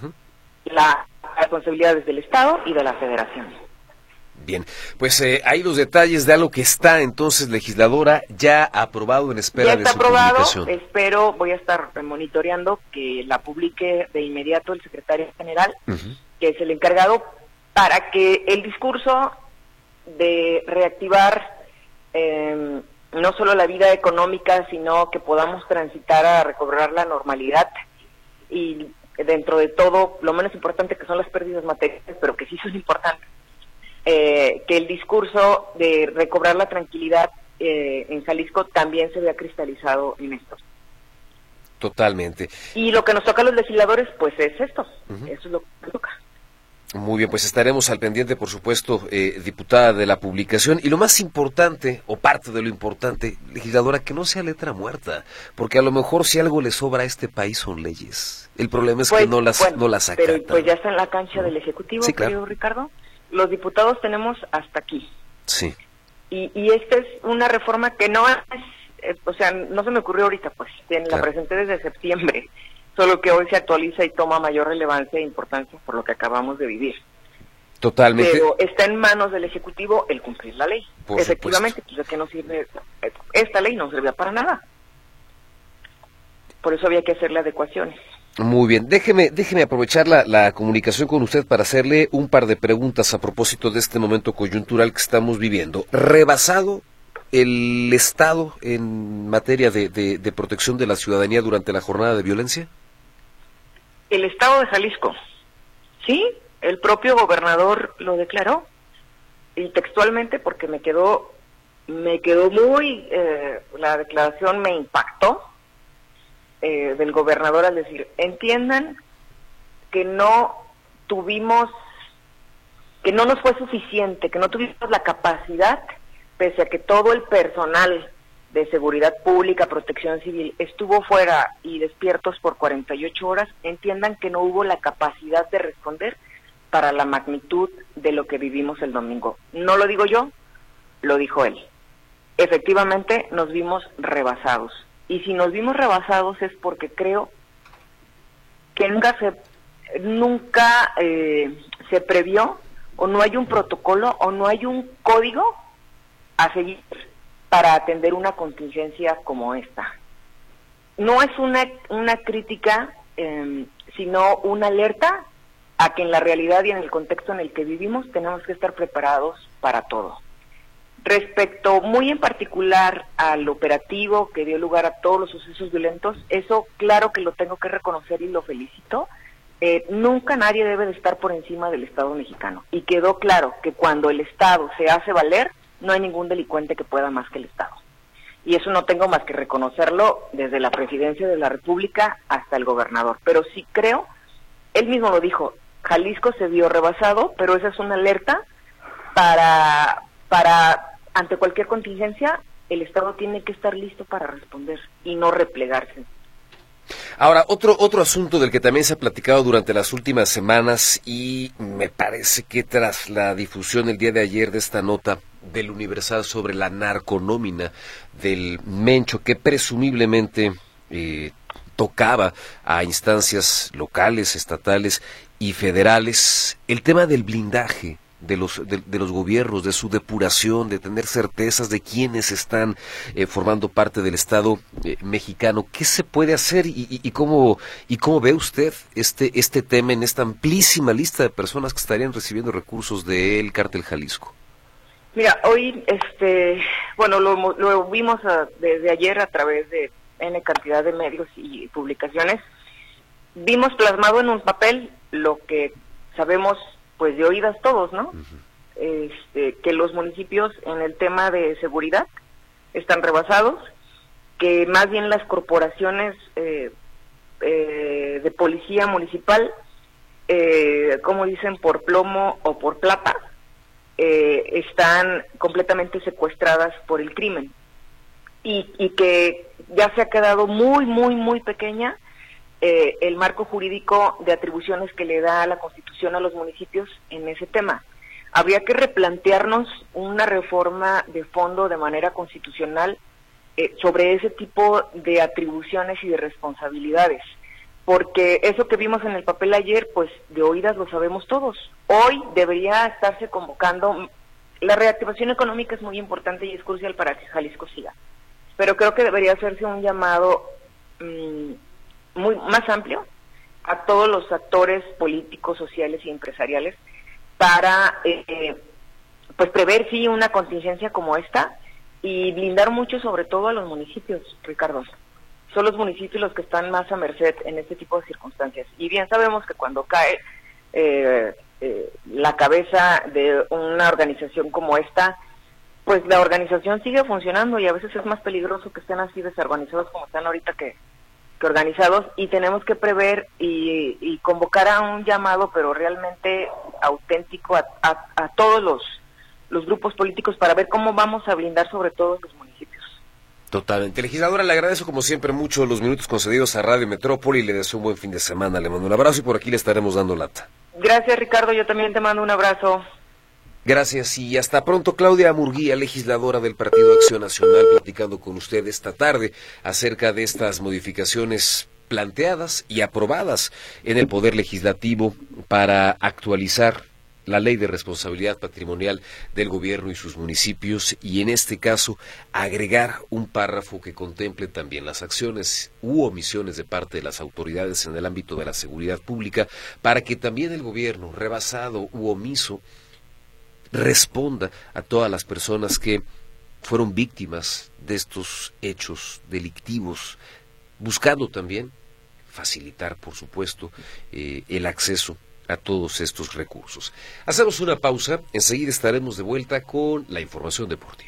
La responsabilidad es del Estado y de la Federación. Bien, pues hay los detalles de algo que está entonces, legisladora, ya aprobado en espera de su publicación. Espero, voy a estar monitoreando que la publique de inmediato el secretario general, que es el encargado, para que el discurso de reactivar no solo la vida económica, sino que podamos transitar a recobrar la normalidad y dentro de todo, lo menos importante que son las pérdidas materiales, pero que sí son importantes, que el discurso de recobrar la tranquilidad en Jalisco también se vea cristalizado en esto. Totalmente. Y lo que nos toca a los legisladores, pues es esto, eso es lo que nos toca. Muy bien, pues estaremos al pendiente, por supuesto, diputada, de la publicación. Y lo más importante, o parte de lo importante, legisladora, que no sea letra muerta, porque a lo mejor si algo le sobra a este país son leyes. El problema es que no las acatan. Pero pues ya está en la cancha del Ejecutivo, sí, querido Ricardo. Los diputados tenemos hasta aquí. Sí. Y esta es una reforma que no es, no se me ocurrió ahorita, pues, la presenté desde septiembre. Solo que hoy se actualiza y toma mayor relevancia e importancia por lo que acabamos de vivir. Totalmente. Pero está en manos del Ejecutivo el cumplir la ley. Por efectivamente, pues ¿de qué nos sirve? Esta ley no servía para nada. Por eso había que hacerle adecuaciones. Muy bien, déjeme aprovechar la comunicación con usted para hacerle un par de preguntas a propósito de este momento coyuntural que estamos viviendo. ¿Rebasado el Estado en materia de protección de la ciudadanía durante la jornada de violencia? El Estado de Jalisco, sí, el propio gobernador lo declaró, y textualmente, porque me quedó muy, la declaración me impactó, del gobernador al decir, entiendan que no nos fue suficiente, que no tuvimos la capacidad, pese a que todo el personal de seguridad pública, protección civil, estuvo fuera y despiertos por 48 horas, entiendan que no hubo la capacidad de responder para la magnitud de lo que vivimos el domingo. No lo digo yo, lo dijo él. Efectivamente, nos vimos rebasados. Y si nos vimos rebasados es porque creo que nunca se previó, o no hay un protocolo, o no hay un código a seguir para atender una contingencia como esta. No es una crítica, sino una alerta a que en la realidad y en el contexto en el que vivimos tenemos que estar preparados para todo. Respecto muy en particular al operativo que dio lugar a todos los sucesos violentos, eso claro que lo tengo que reconocer y lo felicito. Nunca nadie debe de estar por encima del Estado mexicano. Y quedó claro que cuando el Estado se hace valer, no hay ningún delincuente que pueda más que el Estado. Y eso no tengo más que reconocerlo desde la presidencia de la República hasta el gobernador. Pero sí creo, él mismo lo dijo, Jalisco se vio rebasado, pero esa es una alerta para ante cualquier contingencia, el Estado tiene que estar listo para responder y no replegarse. Ahora, otro asunto del que también se ha platicado durante las últimas semanas, y me parece que tras la difusión el día de ayer de esta nota del Universal sobre la narconómina del Mencho, que presumiblemente tocaba a instancias locales, estatales y federales, el tema del blindaje de los gobiernos, de su depuración, de tener certezas de quiénes están formando parte del Estado mexicano. ¿Qué se puede hacer y cómo ve usted este tema en esta amplísima lista de personas que estarían recibiendo recursos del Cártel Jalisco? Mira, hoy, lo vimos desde ayer a través de N cantidad de medios y publicaciones. Vimos plasmado en un papel lo que sabemos pues de oídas todos, ¿no? Que los municipios en el tema de seguridad están rebasados, que más bien las corporaciones de policía municipal, como dicen, por plomo o por plata, están completamente secuestradas por el crimen, y que ya se ha quedado muy, muy, muy pequeña el marco jurídico de atribuciones que le da la Constitución a los municipios en ese tema. Habría que replantearnos una reforma de fondo de manera constitucional sobre ese tipo de atribuciones y de responsabilidades, porque eso que vimos en el papel ayer, pues de oídas lo sabemos todos. Hoy debería estarse convocando, la reactivación económica es muy importante y es crucial para que Jalisco siga, pero creo que debería hacerse un llamado más amplio a todos los actores políticos, sociales y empresariales para pues prever sí una contingencia como esta y blindar mucho sobre todo a los municipios, Ricardo. Son los municipios los que están más a merced en este tipo de circunstancias. Y bien sabemos que cuando cae la cabeza de una organización como esta, pues la organización sigue funcionando y a veces es más peligroso que estén así desorganizados como están ahorita que organizados, y tenemos que prever y convocar a un llamado, pero realmente auténtico a todos los grupos políticos para ver cómo vamos a blindar sobre todo los municipios. Totalmente. Legisladora, le agradezco como siempre mucho los minutos concedidos a Radio Metrópoli y le deseo un buen fin de semana. Le mando un abrazo y por aquí le estaremos dando lata. Gracias, Ricardo. Yo también te mando un abrazo. Gracias y hasta pronto. Claudia Murguía, legisladora del Partido Acción Nacional, platicando con usted esta tarde acerca de estas modificaciones planteadas y aprobadas en el Poder Legislativo para actualizar la Ley de Responsabilidad Patrimonial del Gobierno y sus municipios, y en este caso agregar un párrafo que contemple también las acciones u omisiones de parte de las autoridades en el ámbito de la seguridad pública, para que también el gobierno, rebasado u omiso, responda a todas las personas que fueron víctimas de estos hechos delictivos, buscando también facilitar, por supuesto, el acceso a todos estos recursos. Hacemos una pausa, enseguida estaremos de vuelta con la información deportiva.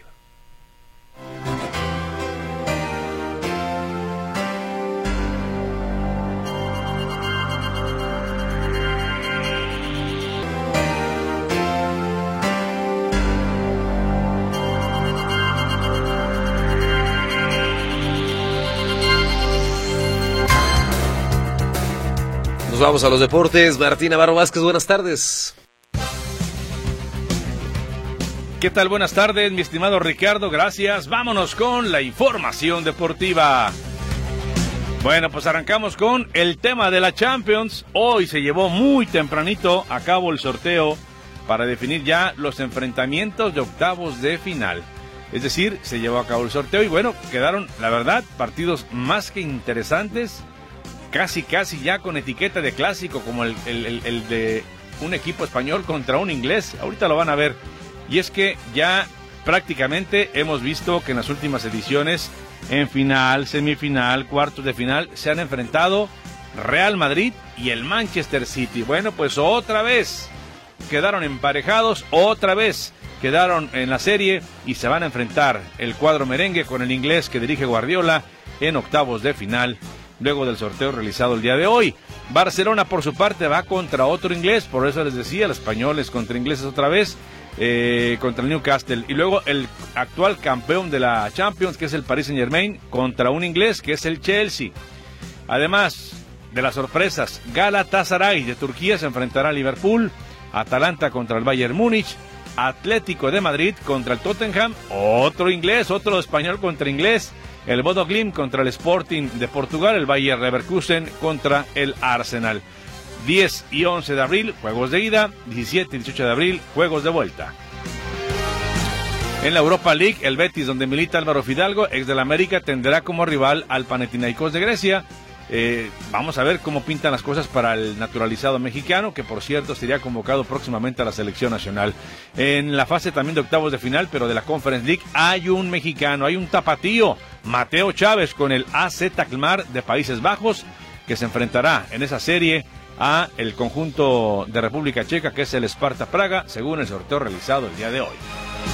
Nos vamos a los deportes. Martín Navarro Vázquez, buenas tardes. ¿Qué tal? Buenas tardes, mi estimado Ricardo, gracias. Vámonos con la información deportiva. Bueno, pues arrancamos con el tema de la Champions. Hoy se llevó muy tempranito a cabo el sorteo para definir ya los enfrentamientos de octavos de final. Es decir, se llevó a cabo el sorteo y bueno, quedaron, la verdad, partidos más que interesantes. Casi ya con etiqueta de clásico, como el de un equipo español contra un inglés. Ahorita lo van a ver. Y es que ya prácticamente hemos visto que en las últimas ediciones, en final, semifinal, cuartos de final, se han enfrentado Real Madrid y el Manchester City. Bueno, pues otra vez quedaron emparejados, otra vez quedaron en la serie y se van a enfrentar el cuadro merengue con el inglés que dirige Guardiola en octavos de final, luego del sorteo realizado el día de hoy. Barcelona, por su parte, va contra otro inglés, por eso les decía, los españoles contra ingleses otra vez, contra el Newcastle. Y luego el actual campeón de la Champions, que es el Paris Saint-Germain, contra un inglés, que es el Chelsea. Además de las sorpresas, Galatasaray de Turquía se enfrentará a Liverpool, Atalanta contra el Bayern Múnich, Atlético de Madrid contra el Tottenham, otro inglés, otro español contra inglés, el Bodo Glimt contra el Sporting de Portugal, el Bayer Leverkusen contra el Arsenal. 10 y 11 de abril, juegos de ida, 17 y 18 de abril, juegos de vuelta. En la Europa League, el Betis, donde milita Álvaro Fidalgo, ex del América, tendrá como rival al Panathinaikos de Grecia. Vamos a ver cómo pintan las cosas para el naturalizado mexicano, que por cierto sería convocado próximamente a la selección nacional. En la fase también de octavos de final, pero de la Conference League, hay un mexicano, hay un tapatío, Mateo Chávez, con el AZ Alkmaar de Países Bajos, que se enfrentará en esa serie a el conjunto de República Checa, que es el Sparta Praga, según el sorteo realizado el día de hoy.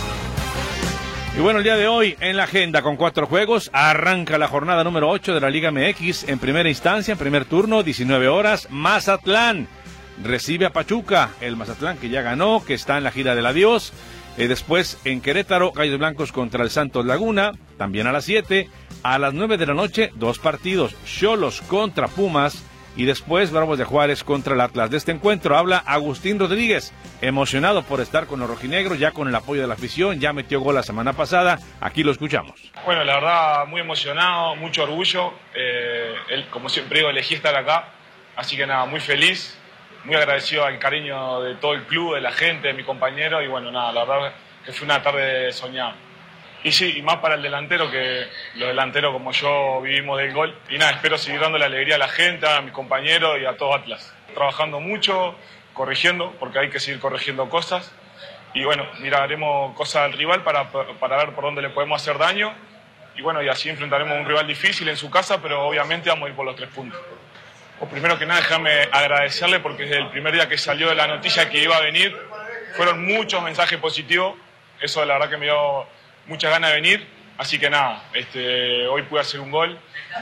Y bueno, el día de hoy en la agenda con 4 juegos, arranca la jornada número 8 de la Liga MX. En primera instancia, en primer turno, 19 horas, Mazatlán recibe a Pachuca, el Mazatlán que ya ganó, que está en la gira del adiós. Después en Querétaro, Gallos Blancos contra el Santos Laguna, también a las 7. A las 9 de la noche, 2 partidos, Xolos contra Pumas. Y después Bravos de Juárez contra el Atlas. De este encuentro habla Agustín Rodríguez, emocionado por estar con los rojinegros, ya con el apoyo de la afición, ya metió gol la semana pasada. Aquí lo escuchamos. Bueno, la verdad, muy emocionado, mucho orgullo. Él, como siempre digo, elegí estar acá. Así que nada, muy feliz, muy agradecido al cariño de todo el club, de la gente, de mi compañero. Y bueno, nada, la verdad que fue una tarde soñada. Y sí, y más para el delantero, que los delanteros como yo vivimos del gol. Y nada, espero seguir dando la alegría a la gente, a mis compañeros y a todo Atlas. Trabajando mucho, corrigiendo, porque hay que seguir corrigiendo cosas. Y bueno, miraremos cosas al rival para ver por dónde le podemos hacer daño. Y bueno, y así enfrentaremos a un rival difícil en su casa, pero obviamente vamos a ir por los 3 puntos. Pues primero que nada, déjame agradecerle, porque desde el primer día que salió de la noticia que iba a venir, fueron muchos mensajes positivos. Eso la verdad que me dio muchas ganas de venir, así que nada, hoy pude hacer un gol,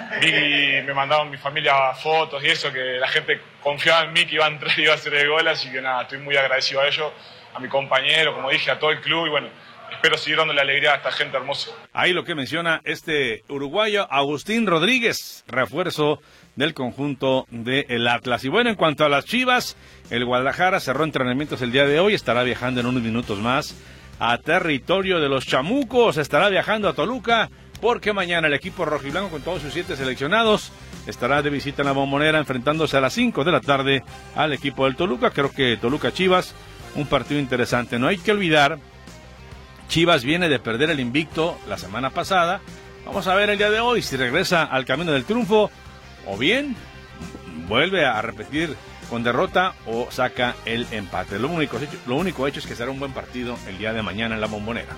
me mandaron mi familia fotos y eso, que la gente confiaba en mí que iba a entrar y iba a hacer el gol, así que nada, estoy muy agradecido a ellos, a mi compañero, como dije, a todo el club y bueno, espero seguir dando la alegría a esta gente hermosa. Ahí lo que menciona este uruguayo, Agustín Rodríguez, refuerzo del conjunto del Atlas. Y bueno, en cuanto a las Chivas, el Guadalajara cerró entrenamientos el día de hoy, estará viajando en unos minutos más a territorio de los chamucos, estará viajando a Toluca, porque mañana el equipo rojiblanco con todos sus 7 seleccionados estará de visita en la Bombonera, enfrentándose a las 5 de la tarde al equipo del Toluca. Creo que Toluca-Chivas, un partido interesante. No hay que olvidar, Chivas viene de perder el invicto la semana pasada. Vamos a ver el día de hoy si regresa al camino del triunfo o bien vuelve a repetir con derrota o saca el empate. Lo único hecho es que será un buen partido el día de mañana en la Bombonera.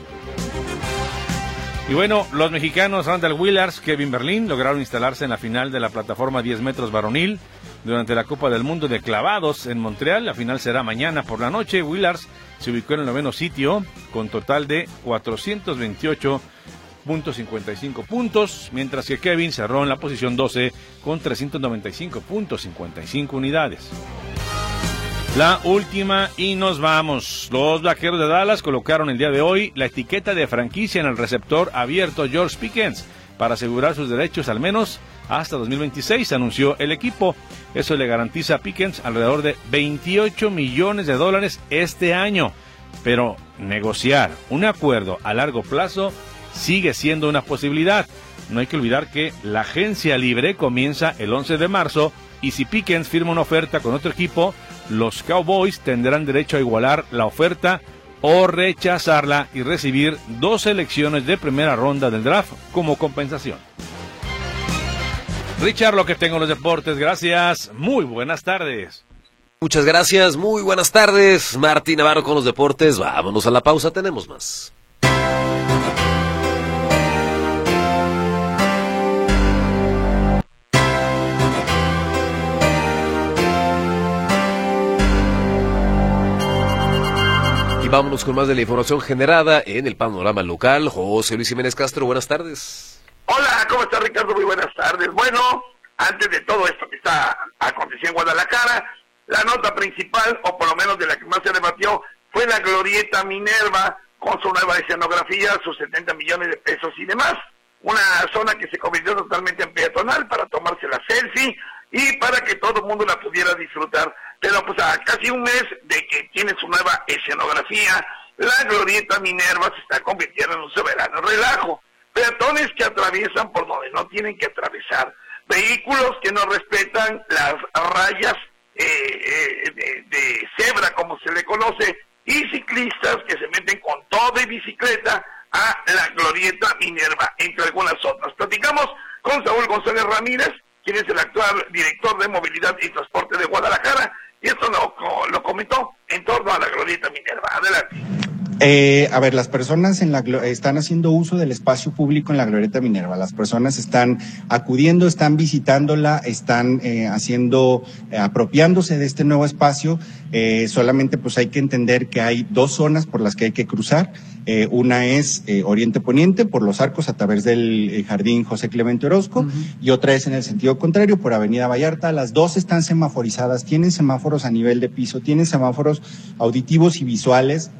Y bueno, los mexicanos Randall Willars, Kevin Berlín lograron instalarse en la final de la plataforma 10 metros varonil durante la Copa del Mundo de Clavados en Montreal. La final será mañana por la noche. Willars se ubicó en el 9º sitio con total de 428.55 puntos, mientras que Kevin cerró en la posición 12 con 395.55 unidades. La última y nos vamos. Los Vaqueros de Dallas colocaron el día de hoy la etiqueta de franquicia en el receptor abierto George Pickens para asegurar sus derechos al menos hasta 2026, anunció el equipo. Eso le garantiza a Pickens alrededor de $28 millones este año. Pero negociar un acuerdo a largo plazo sigue siendo una posibilidad. No hay que olvidar que la agencia libre comienza el 11 de marzo y si Pickens firma una oferta con otro equipo, los Cowboys tendrán derecho a igualar la oferta o rechazarla y recibir 2 selecciones de primera ronda del draft como compensación. Richard, lo que tengo en los deportes, gracias, muy buenas tardes. Muchas gracias, muy buenas tardes, Martín Navarro con los deportes, vámonos a la pausa, tenemos más. vámonos con más de la información generada en el panorama local. José Luis Jiménez Castro, buenas tardes. Hola, ¿cómo está Ricardo? Muy buenas tardes. Bueno, antes de todo esto que está aconteciendo en Guadalajara, la nota principal, o por lo menos de la que más se debatió, fue la Glorieta Minerva con su nueva escenografía, sus 70 millones de pesos y demás. Una zona que se convirtió totalmente en peatonal para tomarse la selfie y para que todo el mundo la pudiera disfrutar. Pero pues a casi un mes de que tiene su nueva escenografía, la Glorieta Minerva se está convirtiendo en un soberano relajo. Peatones que atraviesan por donde no tienen que atravesar, vehículos que no respetan las rayas de cebra, como se le conoce, y ciclistas que se meten con todo y bicicleta a la Glorieta Minerva, entre algunas otras. Platicamos con Saúl González Ramírez, quien es el actual director de Movilidad y Transporte de Guadalajara, y esto lo comentó en torno a la Glorieta Minerva. Adelante. A ver, las personas están haciendo uso del espacio público en la Glorieta Minerva. Las personas están acudiendo, están visitándola, están apropiándose de este nuevo espacio. Solamente pues hay que entender que hay dos zonas por las que hay que cruzar. Una es oriente-poniente por los arcos a través del jardín José Clemente Orozco, y otra es en el sentido contrario por Avenida Vallarta. Las dos están semaforizadas, tienen semáforos a nivel de piso, tienen semáforos auditivos y visuales.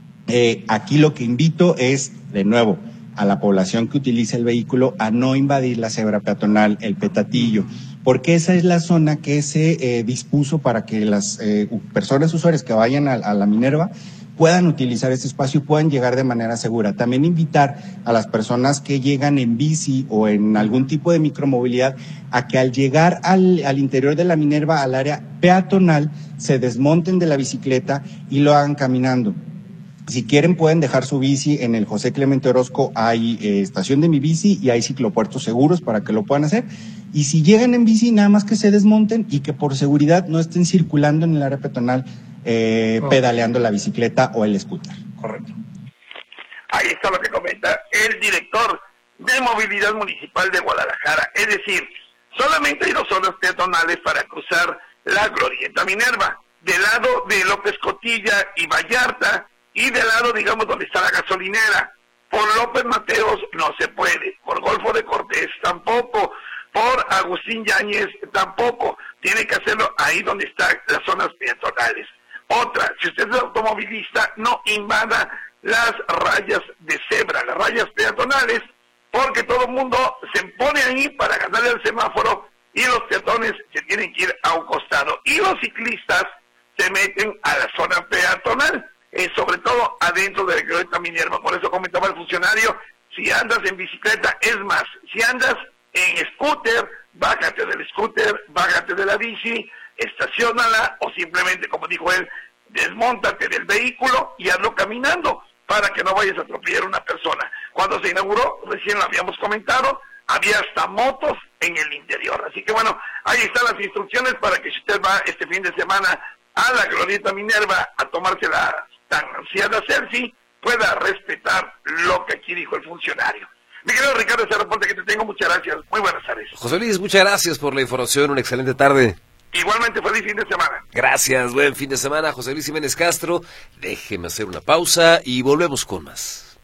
Aquí lo que invito es, de nuevo, a la población que utilice el vehículo a no invadir la cebra peatonal, el petatillo, porque esa es la zona que se dispuso para que las personas usuarias que vayan a la Minerva puedan utilizar este espacio y puedan llegar de manera segura. También invitar a las personas que llegan en bici o en algún tipo de micromovilidad a que al llegar al interior de la Minerva, al área peatonal, se desmonten de la bicicleta y lo hagan caminando. Si quieren pueden dejar su bici en el José Clemente Orozco, hay estación de Mi Bici y hay ciclopuertos seguros para que lo puedan hacer. Y si llegan en bici, nada más que se desmonten y que por seguridad no estén circulando en el área peatonal pedaleando la bicicleta o el scooter. Correcto. Ahí está lo que comenta el director de Movilidad Municipal de Guadalajara. Es decir, solamente hay dos zonas peatonales para cruzar la Glorieta Minerva. Del lado de López Cotilla y Vallarta, y del lado, digamos, donde está la gasolinera. Por López Mateos no se puede, por Golfo de Cortés tampoco, por Agustín Yáñez tampoco. Tiene que hacerlo ahí donde están las zonas peatonales. Otra, si usted es automovilista, no invada las rayas de cebra, las rayas peatonales, porque todo el mundo se pone ahí para ganarle al semáforo y los peatones se tienen que ir a un costado. Y los ciclistas se meten a la zona peatonal. Sobre todo adentro de la Glorieta Minerva. Por eso comentaba el funcionario, si andas en bicicleta, es más, si andas en scooter, bájate del scooter, bájate de la bici, estaciónala, o simplemente, como dijo él, desmóntate del vehículo y hazlo caminando, para que no vayas a atropellar a una persona. Cuando se inauguró, recién lo habíamos comentado, había hasta motos en el interior. Así que bueno, ahí están las instrucciones para que si usted va este fin de semana a la Glorieta Minerva a tomarse la tan ansiada selfie, pueda respetar lo que aquí dijo el funcionario. Mi querido Ricardo, ese reporte que te tengo, muchas gracias. Muy buenas tardes. José Luis, muchas gracias por la información. Una excelente tarde. Igualmente, feliz fin de semana. Gracias, buen fin de semana, José Luis Jiménez Castro. Déjeme hacer una pausa y volvemos con más.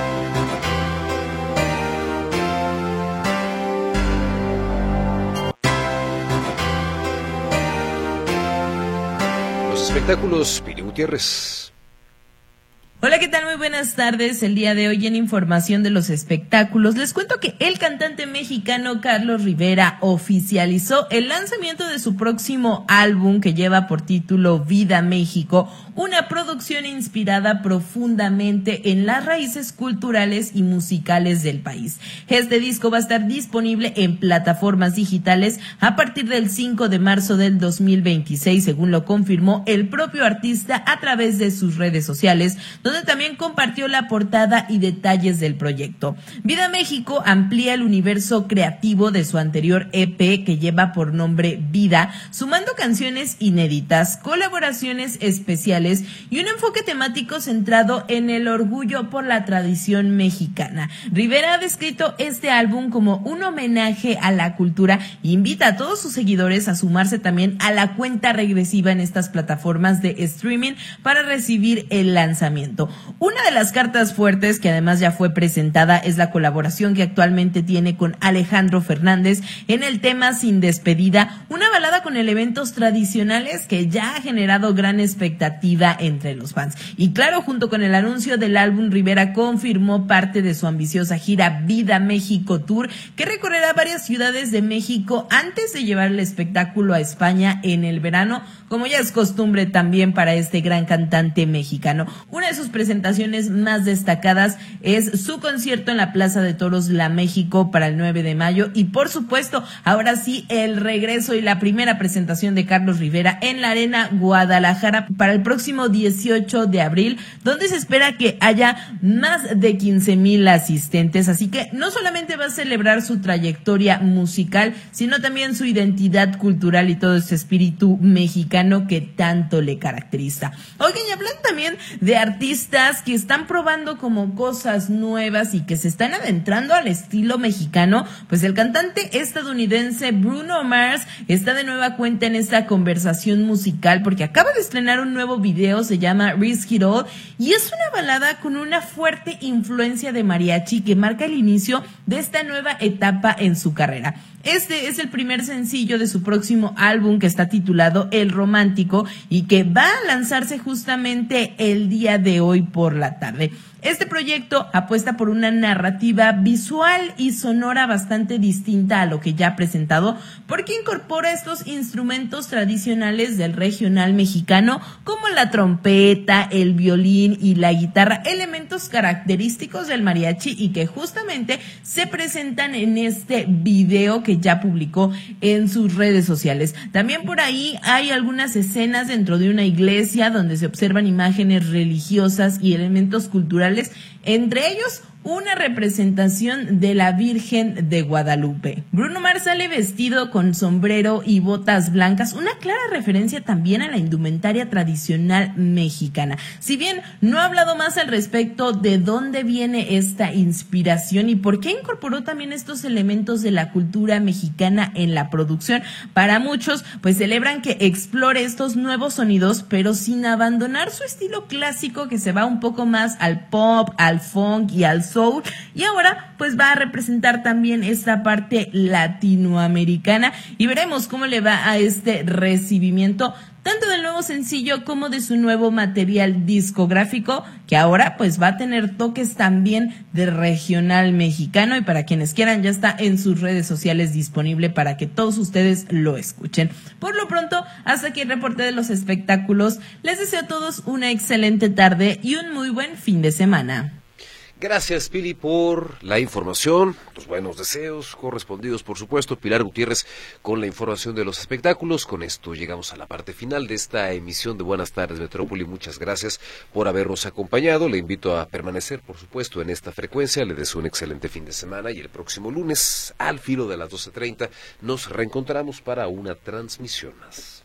Los espectáculos, Pili Gutiérrez. Hola, ¿qué tal? Muy buenas tardes. El día de hoy en Información de los Espectáculos les cuento que el cantante mexicano Carlos Rivera oficializó el lanzamiento de su próximo álbum que lleva por título Vida México, una producción inspirada profundamente en las raíces culturales y musicales del país. Este disco va a estar disponible en plataformas digitales a partir del 5 de marzo del 2026, según lo confirmó el propio artista a través de sus redes sociales, donde donde también compartió la portada y detalles del proyecto. Vida México amplía el universo creativo de su anterior EP que lleva por nombre Vida, sumando canciones inéditas, colaboraciones especiales y un enfoque temático centrado en el orgullo por la tradición mexicana. Rivera ha descrito este álbum como un homenaje a la cultura e invita a todos sus seguidores a sumarse también a la cuenta regresiva en estas plataformas de streaming para recibir el lanzamiento. Una de las cartas fuertes que además ya fue presentada es la colaboración que actualmente tiene con Alejandro Fernández en el tema Sin Despedida, una balada con elementos tradicionales que ya ha generado gran expectativa entre los fans. Y claro, junto con el anuncio del álbum, Rivera confirmó parte de su ambiciosa gira Vida México Tour, que recorrerá varias ciudades de México antes de llevar el espectáculo a España en el verano, como ya es costumbre también para este gran cantante mexicano. Una de sus presentaciones más destacadas es su concierto en la Plaza de Toros La México para el 9 de mayo y por supuesto, ahora sí, el regreso y la primera presentación de Carlos Rivera en la Arena Guadalajara para el próximo 18 de abril, donde se espera que haya más de 15,000 asistentes, así que no solamente va a celebrar su trayectoria musical, sino también su identidad cultural y todo ese espíritu mexicano que tanto le caracteriza. Oigan, y hablan también de artistas que están probando como cosas nuevas y que se están adentrando al estilo mexicano, pues el cantante estadounidense Bruno Mars está de nueva cuenta en esta conversación musical porque acaba de estrenar un nuevo video, se llama Risk It All, y es una balada con una fuerte influencia de mariachi que marca el inicio de esta nueva etapa en su carrera. Este es el primer sencillo de su próximo álbum que está titulado El Romántico y que va a lanzarse justamente el día de hoy por la tarde. Este proyecto apuesta por una narrativa visual y sonora bastante distinta a lo que ya ha presentado, porque incorpora estos instrumentos tradicionales del regional mexicano como la trompeta, el violín y la guitarra, elementos característicos del mariachi y que justamente se presentan en este video que ya publicó en sus redes sociales. También por ahí hay algunas escenas dentro de una iglesia donde se observan imágenes religiosas y elementos culturales, entre ellos una representación de la Virgen de Guadalupe. Bruno Mars sale vestido con sombrero y botas blancas, una clara referencia también a la indumentaria tradicional mexicana. Si bien no ha hablado más al respecto de dónde viene esta inspiración y por qué incorporó también estos elementos de la cultura mexicana en la producción, para muchos pues celebran que explore estos nuevos sonidos, pero sin abandonar su estilo clásico que se va un poco más al pop, al funk y al soul, y ahora pues va a representar también esta parte latinoamericana y veremos cómo le va a este recibimiento tanto del nuevo sencillo como de su nuevo material discográfico, que ahora pues va a tener toques también de regional mexicano, y para quienes quieran ya está en sus redes sociales disponible para que todos ustedes lo escuchen. Por lo pronto, hasta aquí el reporte de los espectáculos. Les deseo a todos una excelente tarde y un muy buen fin de semana. Gracias, Pili, por la información, los buenos deseos correspondidos, por supuesto. Pilar Gutiérrez con la información de los espectáculos. Con esto llegamos a la parte final de esta emisión de Buenas Tardes Metrópoli. Muchas gracias por habernos acompañado. Le invito a permanecer, por supuesto, en esta frecuencia. Le deseo un excelente fin de semana y el próximo lunes, al filo de las 12:30, nos reencontramos para una transmisión más.